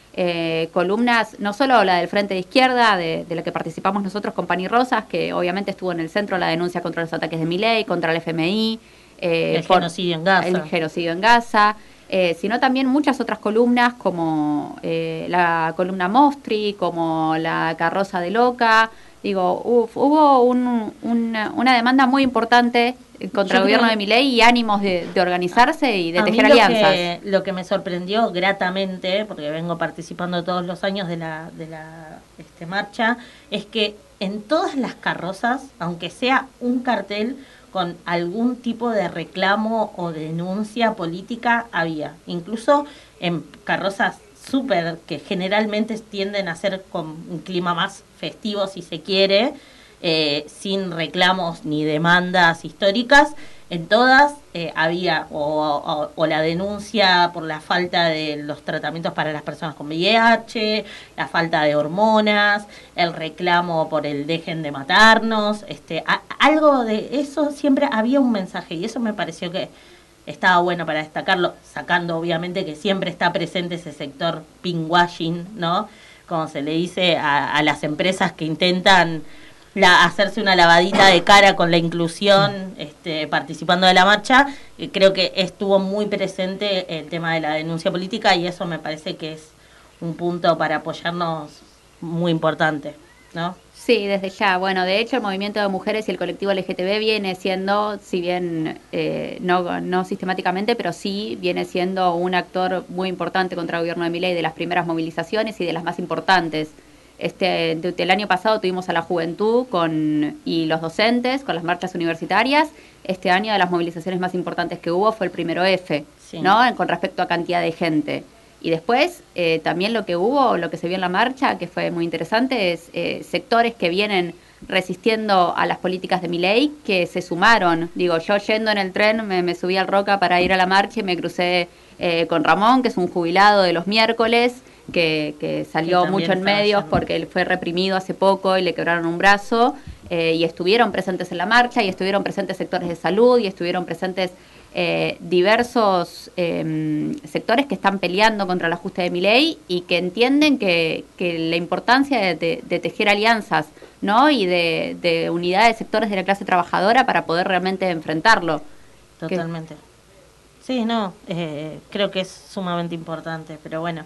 eh, columnas, no solo la del Frente de Izquierda, de, de la que participamos nosotros con Pani Rosas, que obviamente estuvo en el centro de la denuncia contra los ataques de Milei, contra el F M I, eh, el genocidio en Gaza. El genocidio en Gaza. Eh, sino también muchas otras columnas como eh, la columna Mostri, como la Carroza de Loca. Digo, uf, hubo un, una, una demanda muy importante contra Yo el gobierno de Milei y ánimos de, de organizarse y de tejer lo alianzas. Que, lo que me sorprendió gratamente, porque vengo participando todos los años de la, de la este, marcha, es que en todas las carrozas, aunque sea un cartel con algún tipo de reclamo o denuncia política, había. Incluso en carrozas súper, que generalmente tienden a ser con un clima más festivo, si se quiere, eh, sin reclamos ni demandas históricas, en todas eh, había o, o, o la denuncia por la falta de los tratamientos para las personas con V I H, la falta de hormonas, el reclamo por el dejen de matarnos, este, a, algo de eso, siempre había un mensaje, y eso me pareció que estaba bueno para destacarlo, sacando obviamente que siempre está presente ese sector pinkwashing, ¿no? Como se le dice a, a las empresas que intentan la, hacerse una lavadita de cara con la inclusión, este, participando de la marcha. Y creo que estuvo muy presente el tema de la denuncia política, y eso me parece que es un punto para apoyarnos muy importante, ¿no? Sí, desde ya. Bueno, de hecho el movimiento de mujeres y el colectivo L G T B viene siendo, si bien eh, no, no sistemáticamente, pero sí viene siendo un actor muy importante contra el gobierno de Milei, de las primeras movilizaciones y de las más importantes. Este, de, el año pasado tuvimos a la juventud con y los docentes con las marchas universitarias. Este año de las movilizaciones más importantes que hubo fue el primero F, sí, ¿no? Con respecto a cantidad de gente. Y después, eh, también lo que hubo, lo que se vio en la marcha, que fue muy interesante, es eh, sectores que vienen resistiendo a las políticas de Milei, que se sumaron. Digo, yo yendo en el tren, me, me subí al Roca para ir a la marcha y me crucé eh, con Ramón, que es un jubilado de los miércoles, que, que salió que mucho en medios haciendo. Porque él fue reprimido hace poco y le quebraron un brazo, eh, y estuvieron presentes en la marcha, y estuvieron presentes sectores de salud, y estuvieron presentes Eh, diversos eh, sectores que están peleando contra el ajuste de Milei y que entienden que, que la importancia de, de, de tejer alianzas, ¿no? Y de, de unidad de sectores de la clase trabajadora para poder realmente enfrentarlo. Totalmente. ¿Qué? Sí, no, eh, creo que es sumamente importante, pero bueno.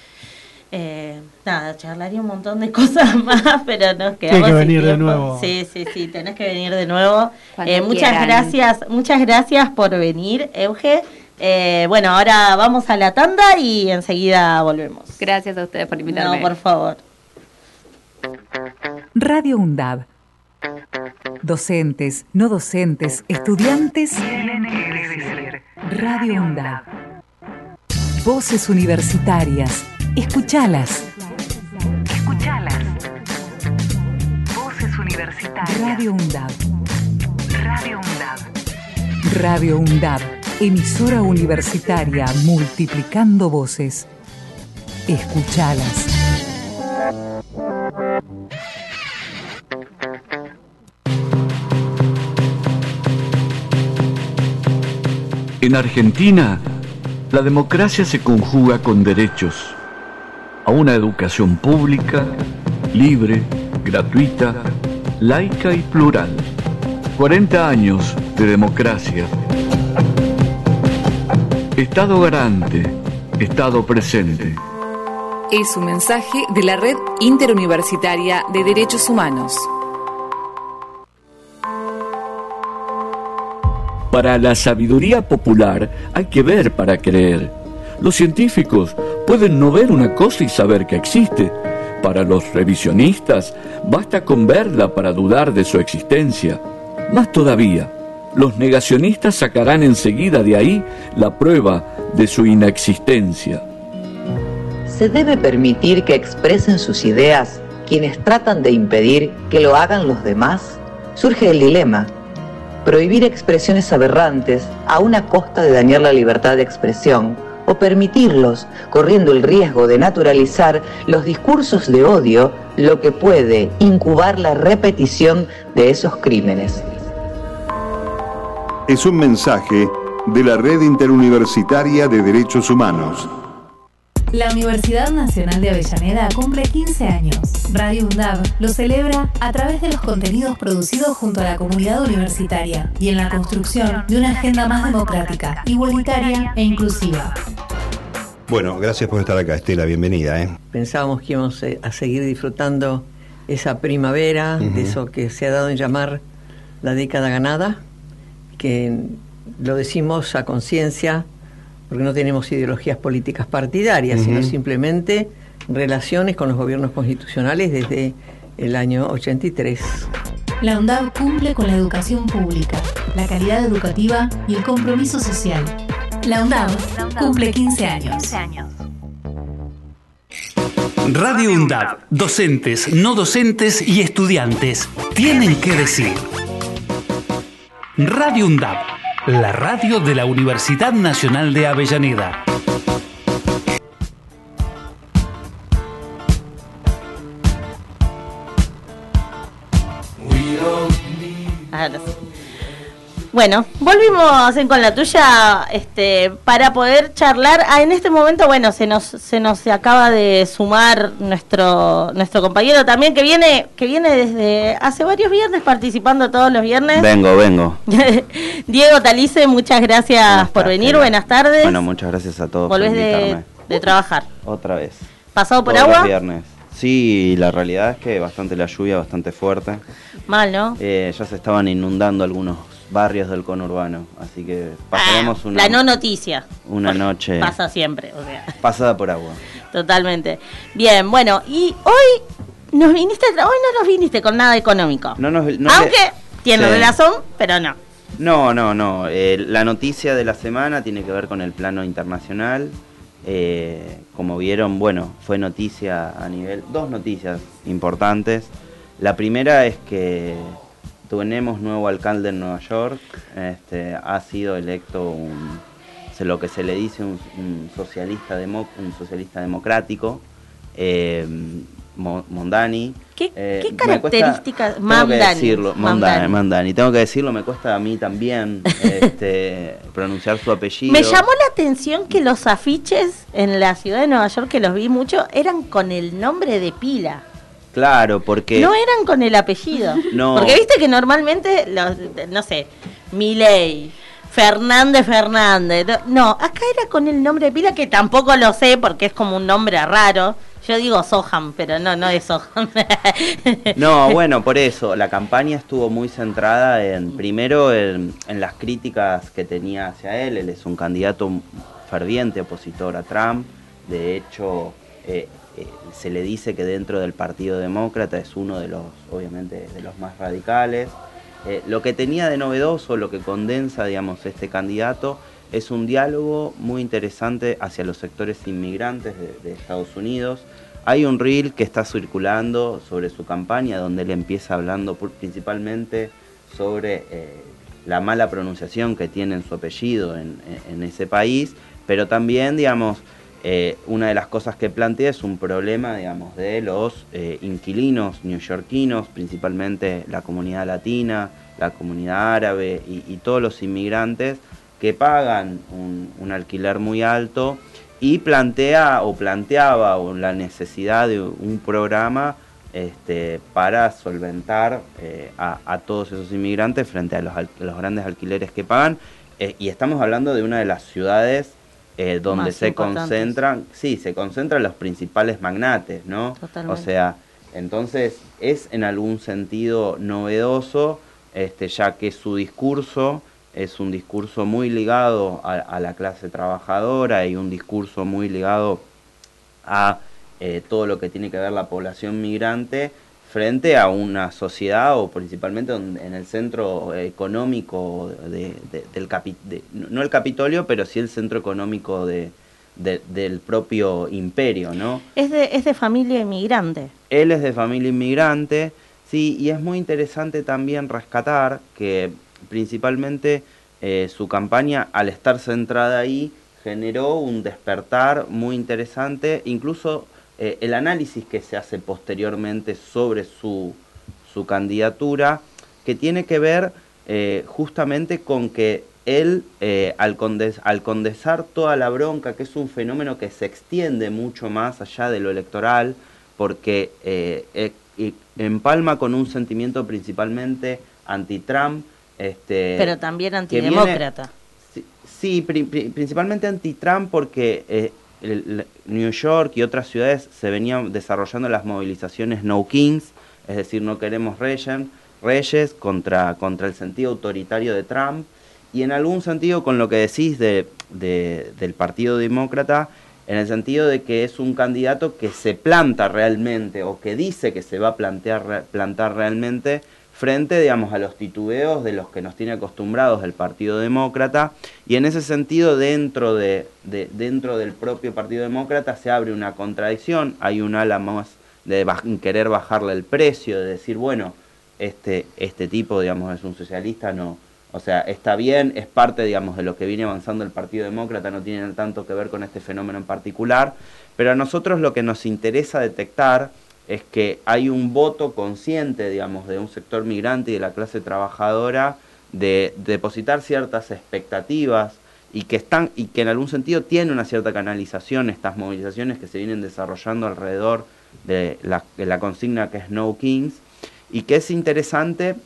Eh, nada, charlaría un montón de cosas más, pero nos quedamos Tienes que venir sin de tiempo. nuevo. Sí, sí, sí, tenés que venir de nuevo. Eh, muchas quieran. gracias, muchas gracias por venir, Euge. Eh, bueno, ahora vamos a la tanda y enseguida volvemos. Gracias a ustedes por invitarme. No, por favor. Radio UNDAB. Docentes, no docentes, estudiantes. Radio UNDAB. Voces universitarias. Escuchalas. Escuchalas. Voces universitarias. Radio UNDAB. Radio UNDAB. Radio UNDAB. Emisora universitaria multiplicando voces. Escuchalas. En Argentina, la democracia se conjuga con derechos a una educación pública, libre, gratuita, laica y plural. cuarenta años de democracia. Estado garante, Estado presente. Es un mensaje de la Red Interuniversitaria de Derechos Humanos. Para la sabiduría popular hay que ver para creer. Los científicos pueden no ver una cosa y saber que existe. Para los revisionistas basta con verla para dudar de su existencia. Más todavía, los negacionistas sacarán enseguida de ahí la prueba de su inexistencia. ¿Se debe permitir que expresen sus ideas quienes tratan de impedir que lo hagan los demás? Surge el dilema. Prohibir expresiones aberrantes a una costa de dañar la libertad de expresión, o permitirlos, corriendo el riesgo de naturalizar los discursos de odio, lo que puede incubar la repetición de esos crímenes. Es un mensaje de la Red Interuniversitaria de Derechos Humanos. La Universidad Nacional de Avellaneda cumple quince años. Radio UNDAB lo celebra a través de los contenidos producidos junto a la comunidad universitaria y en la construcción de una agenda más democrática, igualitaria e inclusiva. Bueno, gracias por estar acá, Estela, bienvenida. ¿eh? Pensábamos que íbamos a seguir disfrutando esa primavera, uh-huh. de eso que se ha dado en llamar la década ganada, que lo decimos a conciencia porque no tenemos ideologías políticas partidarias, uh-huh. sino simplemente relaciones con los gobiernos constitucionales desde el año ochenta y tres. La UNDAB cumple con la educación pública, la calidad educativa y el compromiso social. La UNDAB cumple quince años. Radio UNDAB, docentes, no docentes y estudiantes tienen que decir. Radio UNDAB, la radio de la Universidad Nacional de Avellaneda. Ahora sí. Bueno, volvimos en Con la Tuya este, para poder charlar. Ah, en este momento, bueno, se nos se nos acaba de sumar nuestro nuestro compañero también, que viene que viene desde hace varios viernes participando todos los viernes. Vengo, vengo. Diego Talice, muchas gracias Buenas por tardes. venir, buenas tardes. Bueno, muchas gracias a todos Volvés por invitarme. De, de trabajar. Otra vez. ¿Pasado por todos agua? Los viernes. Sí, la realidad es que bastante la lluvia, bastante fuerte. Mal, ¿no? Eh, ya se estaban inundando algunos barrios del conurbano, así que pasaremos ah, una... La no noticia. Una noche... Pasa siempre, o sea. Pasada por agua. Totalmente. Bien, bueno, y hoy nos viniste, hoy no nos viniste con nada económico. No nos, no Aunque le... tiene sí. razón, pero no. No, no, no. Eh, la noticia de la semana tiene que ver con el plano internacional. Eh, como vieron, bueno, fue noticia a nivel... Dos noticias importantes. La primera es que tenemos nuevo alcalde en Nueva York. Este, ha sido electo un, lo que se le dice un, un socialista demo, un socialista democrático, eh, Mondani. ¿Qué, eh, ¿qué características? Tengo que decirlo, Mondani, Mondani. Tengo que decirlo, me cuesta a mí también este, pronunciar su apellido. Me llamó la atención que los afiches en la ciudad de Nueva York, que los vi mucho, eran con el nombre de pila. Claro, porque... No eran con el apellido. No. Porque viste que normalmente, los, no sé, Milei, Fernández Fernández... No, acá era con el nombre de pila, que tampoco lo sé porque es como un nombre raro. Yo digo Soham, pero no, no es Soham. No, bueno, por eso, la campaña estuvo muy centrada en, primero, en, en las críticas que tenía hacia él. Él es un candidato ferviente opositor a Trump. De hecho... Eh, Eh, se le dice que dentro del Partido Demócrata es uno de los, obviamente, de los más radicales. Eh, lo que tenía de novedoso, lo que condensa, digamos, este candidato, es un diálogo muy interesante hacia los sectores inmigrantes de, de Estados Unidos. Hay un reel que está circulando sobre su campaña, donde él empieza hablando por, principalmente sobre eh, la mala pronunciación que tiene en su apellido en, en, en ese país, pero también, digamos, Eh, una de las cosas que plantea es un problema, digamos, de los eh, inquilinos neoyorquinos, principalmente la comunidad latina, la comunidad árabe y, y todos los inmigrantes que pagan un, un alquiler muy alto, y plantea o planteaba o la necesidad de un programa este, para solventar eh, a, a todos esos inmigrantes frente a los, a los grandes alquileres que pagan. Eh, y estamos hablando de una de las ciudades Eh, donde Más se concentran, sí, se concentran los principales magnates, ¿no? Totalmente. O sea, entonces es en algún sentido novedoso, este, ya que su discurso es un discurso muy ligado a, a la clase trabajadora y un discurso muy ligado a eh, todo lo que tiene que ver la población migrante frente a una sociedad, o principalmente en el centro económico de, de, del capi, de, no el Capitolio, pero sí el centro económico de, de, del propio imperio, ¿no? Es de, es de familia inmigrante. Él es de familia inmigrante, sí, y es muy interesante también rescatar que principalmente eh, su campaña, al estar centrada ahí, generó un despertar muy interesante, incluso... Eh, el análisis que se hace posteriormente sobre su, su candidatura, que tiene que ver eh, justamente con que él, eh, al, condes, al condensar toda la bronca, que es un fenómeno que se extiende mucho más allá de lo electoral, porque eh, eh, empalma con un sentimiento principalmente anti-Trump. Este, Pero también antidemócrata. Viene, sí, sí pri, pri, principalmente anti-Trump porque eh, el, el New York y otras ciudades se venían desarrollando las movilizaciones No Kings, es decir, no queremos reyes, reyes contra, contra el sentido autoritario de Trump, y en algún sentido con lo que decís de, de, del Partido Demócrata, en el sentido de que es un candidato que se planta realmente, o que dice que se va a plantear, plantar realmente, frente, digamos, a los titubeos de los que nos tiene acostumbrados el Partido Demócrata, y en ese sentido, dentro, de, de, dentro del propio Partido Demócrata se abre una contradicción, hay un ala más de baj- querer bajarle el precio, de decir, bueno, este, este tipo, digamos, es un socialista, no... O sea, está bien, es parte, digamos, de lo que viene avanzando el Partido Demócrata, no tiene tanto que ver con este fenómeno en particular, pero a nosotros lo que nos interesa detectar es que hay un voto consciente, digamos, de un sector migrante y de la clase trabajadora de, de depositar ciertas expectativas y que están y que en algún sentido tiene una cierta canalización estas movilizaciones que se vienen desarrollando alrededor de la, de la consigna que es No Kings, y que es interesante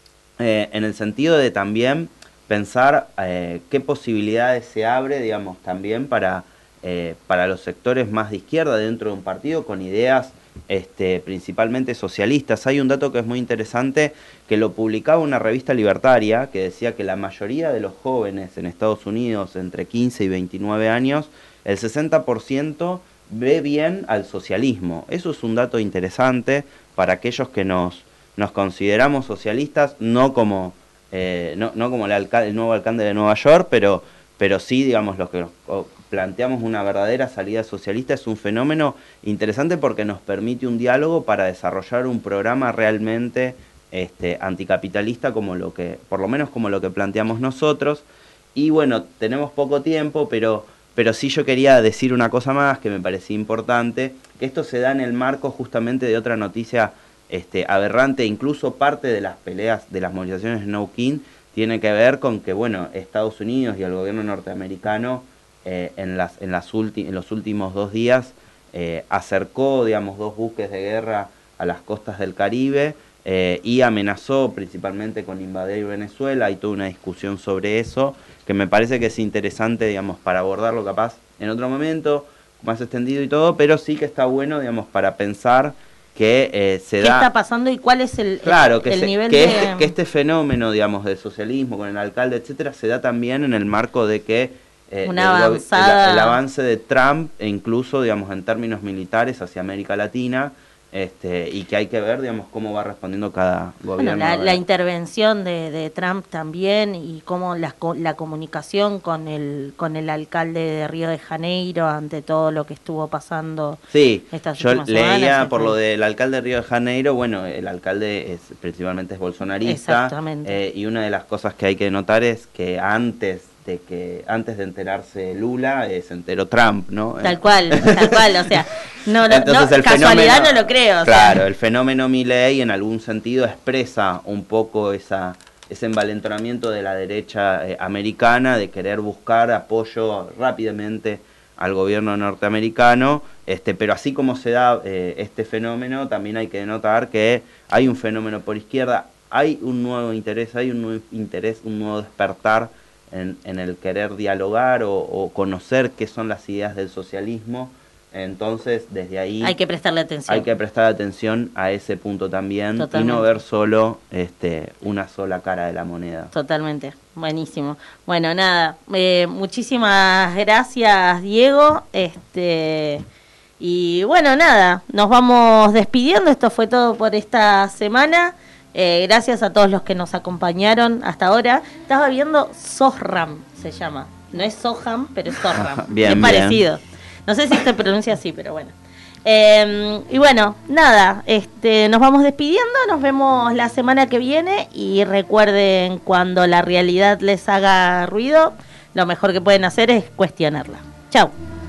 Eh, en el sentido de también pensar eh, qué posibilidades se abre, digamos, también para, eh, para los sectores más de izquierda dentro de un partido con ideas este, principalmente socialistas. Hay un dato que es muy interesante, que lo publicaba una revista libertaria, que decía que la mayoría de los jóvenes en Estados Unidos entre quince y veintinueve años, el sesenta por ciento ve bien al socialismo. Eso es un dato interesante para aquellos que nos... nos consideramos socialistas, no como eh, no, no como el, alcalde, el nuevo alcalde de Nueva York, pero, pero sí, digamos, los que nos planteamos una verdadera salida socialista. Es un fenómeno interesante porque nos permite un diálogo para desarrollar un programa realmente este, anticapitalista, como lo que, por lo menos como lo que planteamos nosotros. Y bueno, tenemos poco tiempo, pero, pero sí yo quería decir una cosa más que me parecía importante, que esto se da en el marco justamente de otra noticia Este, aberrante. Incluso parte de las peleas, de las movilizaciones No King, tiene que ver con que, bueno, Estados Unidos y el gobierno norteamericano eh, en, las, en, las ulti- en los últimos dos días eh, acercó, digamos, dos buques de guerra a las costas del Caribe eh, y amenazó principalmente con invadir Venezuela. Hay toda una discusión sobre eso que me parece que es interesante, digamos, para abordarlo capaz en otro momento, más extendido y todo, pero sí que está bueno, digamos, para pensar que eh, se ¿Qué da... está pasando y cuál es el, claro, el, que el se, nivel que de...? Este, que este fenómeno, digamos, del socialismo con el alcalde, etcétera, se da también en el marco de que eh, Una el, avanzada... el, el avance de Trump, e incluso, digamos, en términos militares hacia América Latina, este, y que hay que ver, digamos, cómo va respondiendo cada gobierno. Bueno, la, la intervención de, de Trump también, y cómo la, la comunicación con el con el alcalde de Río de Janeiro ante todo lo que estuvo pasando. Sí, estas yo últimas leía semanas, por lo del alcalde de Río de Janeiro. Bueno, el alcalde es principalmente es bolsonarista. Exactamente. Eh, y una de las cosas que hay que notar es que antes de que antes de enterarse Lula eh, se enteró Trump, ¿no? Tal cual, tal cual, o sea, no, no, Entonces, no el casualidad fenómeno, no lo creo. O claro, sea. el fenómeno Milei en algún sentido expresa un poco esa ese envalentonamiento de la derecha eh, americana de querer buscar apoyo rápidamente al gobierno norteamericano, este, pero así como se da eh, este fenómeno, también hay que notar que hay un fenómeno por izquierda, hay un nuevo interés, hay un nuevo interés, un nuevo despertar en, en el querer dialogar o, o conocer qué son las ideas del socialismo. Entonces, desde ahí Hay que prestarle atención. hay que prestar atención a ese punto también. Totalmente. Y no ver solo este, una sola cara de la moneda. Totalmente, buenísimo. Bueno, nada, eh, muchísimas gracias, Diego. Este y bueno, nada, nos vamos despidiendo. Esto fue todo por esta semana. Eh, gracias a todos los que nos acompañaron hasta ahora. Estaba viendo Sohram, se llama. No es Soham, pero es Sohram. Bien, es bien. parecido. No sé si se pronuncia así, pero bueno. Eh, y bueno, nada, este, nos vamos despidiendo, nos vemos la semana que viene y recuerden, cuando la realidad les haga ruido, lo mejor que pueden hacer es cuestionarla. Chau.